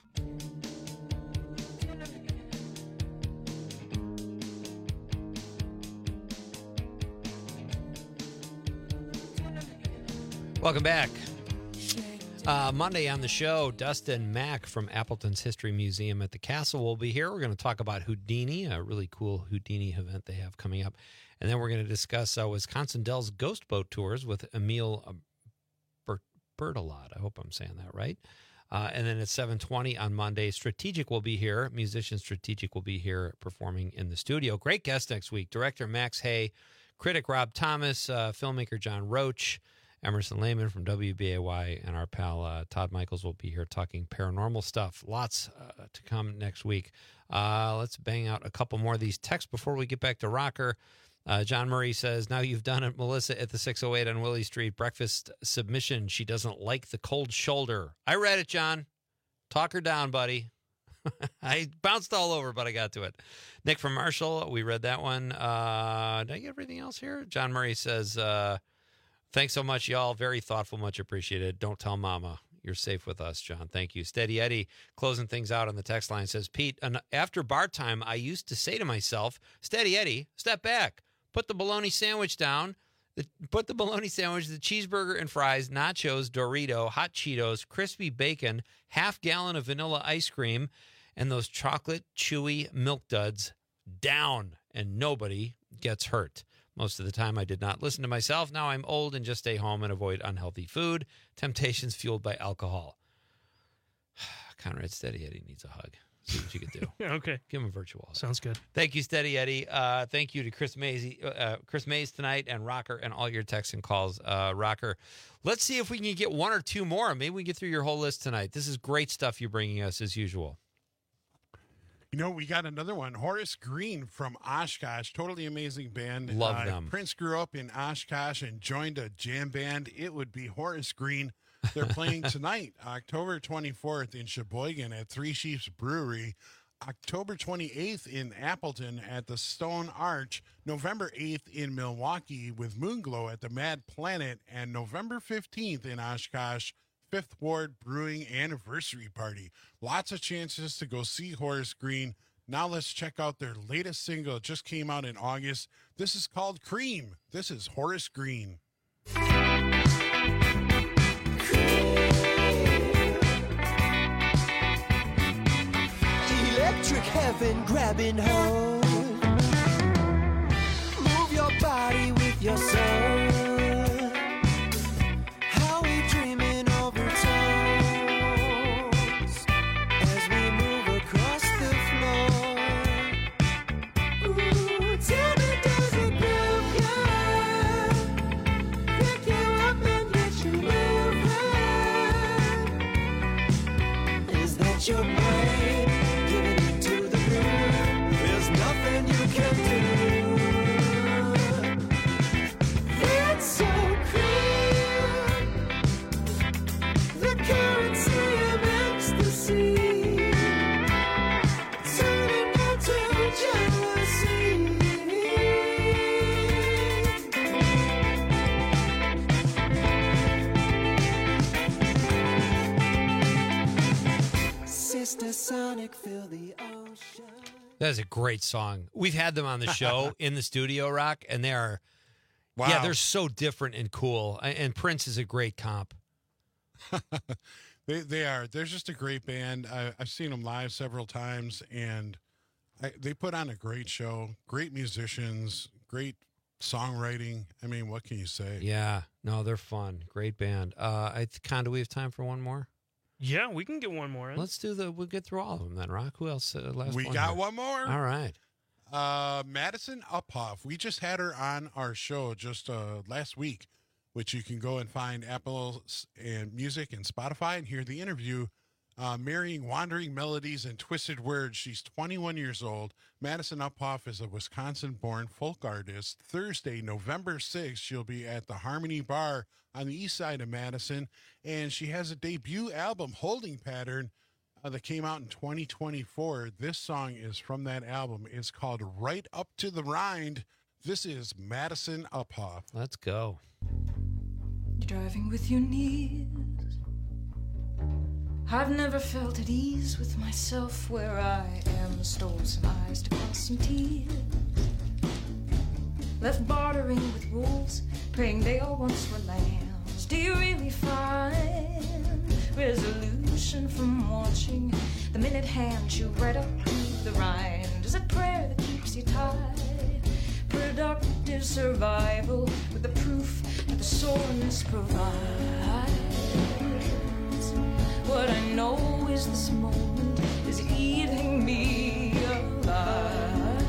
Welcome back. Monday on the show, Dustin Mack from Appleton's History Museum at the Castle will be here. We're going to talk about Houdini, a really cool Houdini event they have coming up. And then we're going to discuss Wisconsin Dells Ghost Boat Tours with Emil Bertolot. I hope I'm saying that right. And then at 7:20 on Monday, Strategic will be here. Musician Strategic will be here performing in the studio. Great guest next week. Director Max Hay, critic Rob Thomas, filmmaker John Roach, Emerson Lehman from WBAY, and our pal Todd Michaels will be here talking paranormal stuff. Lots to come next week. Let's bang out a couple more of these texts before we get back to Rocker. John Murray says, now you've done it, Melissa, at the 608 on Willie Street. Breakfast submission. She doesn't like the cold shoulder. I read it, John. Talk her down, buddy. I bounced all over, but I got to it. Nick from Marshall, we read that one. Did I get everything else here? John Murray says, thanks so much, y'all. Very thoughtful, much appreciated. Don't tell mama. You're safe with us, John. Thank you. Steady Eddie, closing things out on the text line, says, Pete, after bar time, I used to say to myself, Steady Eddie, step back. Put the bologna sandwich down. Put the bologna sandwich, the cheeseburger and fries, nachos, Dorito, hot Cheetos, crispy bacon, half-gallon of vanilla ice cream, and those chocolate chewy milk duds down, and nobody gets hurt. Most of the time, I did not listen to myself. Now I'm old and just stay home and avoid unhealthy food. Temptations fueled by alcohol. Conrad, Steady Eddie needs a hug. See what you can do. Okay. Give him a virtual hug. Sounds good. Thank you, Steady Eddie. Thank you to Chris Mays tonight, and Rocker, and all your texts and calls. Rocker, let's see if we can get one or two more. Maybe we can get through your whole list tonight. This is great stuff you're bringing us as usual. You know, we got another one. Horace Green from Oshkosh. Totally amazing band. Love them. Prince grew up in Oshkosh and joined a jam band. It would be Horace Green. They're playing tonight, October 24th in Sheboygan at Three Chiefs Brewery. October 28th in Appleton at the Stone Arch. November 8th in Milwaukee with Moonglow at the Mad Planet. And November 15th in Oshkosh, Fifth Ward Brewing Anniversary Party. Lots of chances to go see Horace Green. Now let's check out their latest single. It just came out in August. This is called Cream. This is Horace Green. Electric heaven grabbing hold. body with your soul. How we dreaming over toes as we move across the floor. Ooh, tell me, does it groove you? Pick you up and get you moving. Is that your brain giving it to the groove? There's nothing you can do. It's so clear. The currency of ecstasy turning into jealousy. Sister Sonic, fill the ocean. That is a great song. We've had them on the show in the studio, Rock, and they are, yeah, they're so different and cool. And Prince is a great comp. They are. They're just a great band. I've seen them live several times, and they put on a great show. Great musicians, great songwriting. I mean, what can you say? Yeah, no, they're fun. Great band. Con, do we have time for one more? Yeah, we can get one more in. We'll get through all of them then, Rock. Who else? Last We one got here. one more. All right. Madison Uphoff. We just had her on our show just last week, which you can go and find Apple and Music and Spotify and hear the interview. Marrying wandering melodies and twisted words. She's 21 years old. Madison Uphoff is a Wisconsin-born folk artist. Thursday, November 6th, she'll be at the Harmony Bar on the east side of Madison, and she has a debut album, Holding Pattern, that came out in 2024. This song is from that album. It's called Right Up to the Rind. This is Madison Uphoff. Let's go. You're driving with your knees. I've never felt at ease with myself where I am. Stole some eyes to cross some T's. Left bartering with wolves, praying they all once were lambs. Do you really find resolution from watching the minute hand you right up to the rind? Is it prayer that keeps you tied? Productive survival with the proof that the soreness provides. What I know is this moment is eating me alive.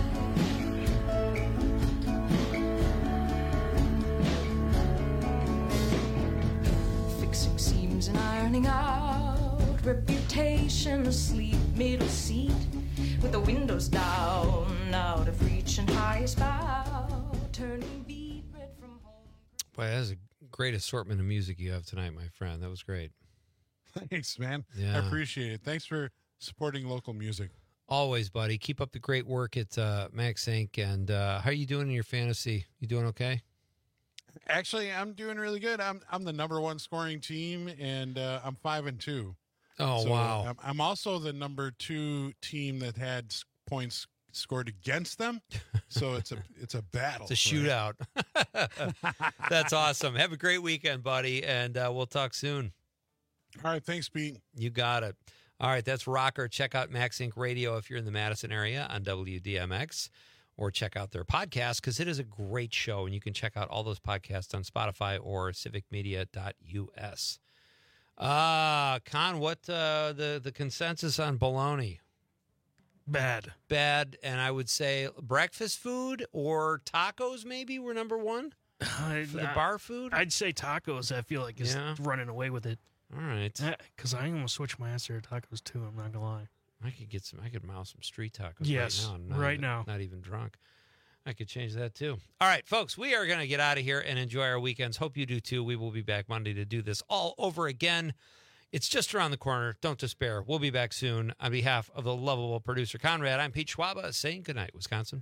Fixing seams and ironing out, reputation asleep, middle seat with the windows down, out of reach and highest bow, turning beat red from home. Boy, that is a great assortment of music you have tonight, my friend. That was great. Thanks, man. Yeah. I appreciate it. Thanks for supporting local music. Always, buddy. Keep up the great work at Max Inc. And how are you doing in your fantasy? You doing okay? Actually, I'm doing really good. I'm the number one scoring team, and I'm 5-2. Oh, So, wow. I'm also the number 2 team that had points scored against them. So it's a battle. It's a shootout. That's awesome. Have a great weekend, buddy, and we'll talk soon. All right. Thanks, Pete. You got it. All right. That's Rocker. Check out Max Inc. Radio if you're in the Madison area on WDMX, or check out their podcast because it is a great show. And you can check out all those podcasts on Spotify or civicmedia.us. Con, what the consensus on bologna? Bad. And I would say breakfast food or tacos maybe were number one for the bar food. I'd say tacos. I feel like is running away with it. All right. Because I almost switched my answer to tacos too. I'm not gonna lie. I could mouse some street tacos Yes, right now. Not even drunk. I could change that too. All right, folks, we are going to get out of here and enjoy our weekends. Hope you do too. We will be back Monday to do this all over again. It's just around the corner. Don't despair. We'll be back soon. On behalf of the lovable producer Conrad, I'm Pete Schwaba saying goodnight, Wisconsin.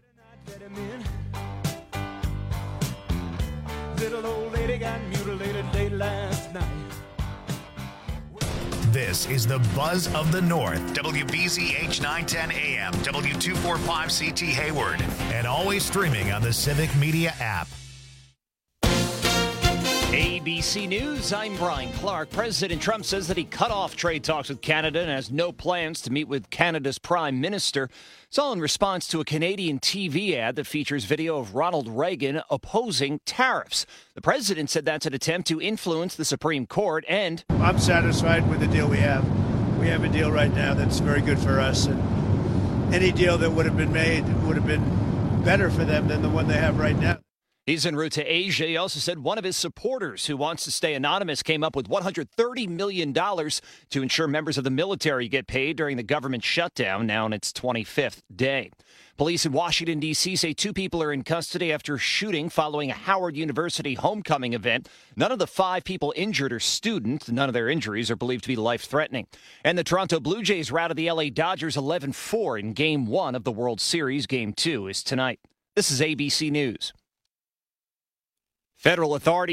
Little old lady got mutilated late last night. This is the Buzz of the North, WBZH 910 AM, W245CT Hayward, and always streaming on the Civic Media app. ABC News, I'm Brian Clark. President Trump says that he cut off trade talks with Canada and has no plans to meet with Canada's Prime Minister. It's all in response to a Canadian TV ad that features video of Ronald Reagan opposing tariffs. The president said that's an attempt to influence the Supreme Court, and I'm satisfied with the deal we have. We have a deal right now that's very good for us, and any deal that would have been made would have been better for them than the one they have right now. He's en route to Asia. He also said one of his supporters, who wants to stay anonymous, came up with $130 million to ensure members of the military get paid during the government shutdown, now in its 25th day. Police in Washington, D.C. say 2 people are in custody after shooting following a Howard University homecoming event. None of the 5 people injured are students. None of their injuries are believed to be life-threatening. And the Toronto Blue Jays routed the L.A. Dodgers 11-4 in Game 1 of the World Series. Game 2 is tonight. This is ABC News. Federal authorities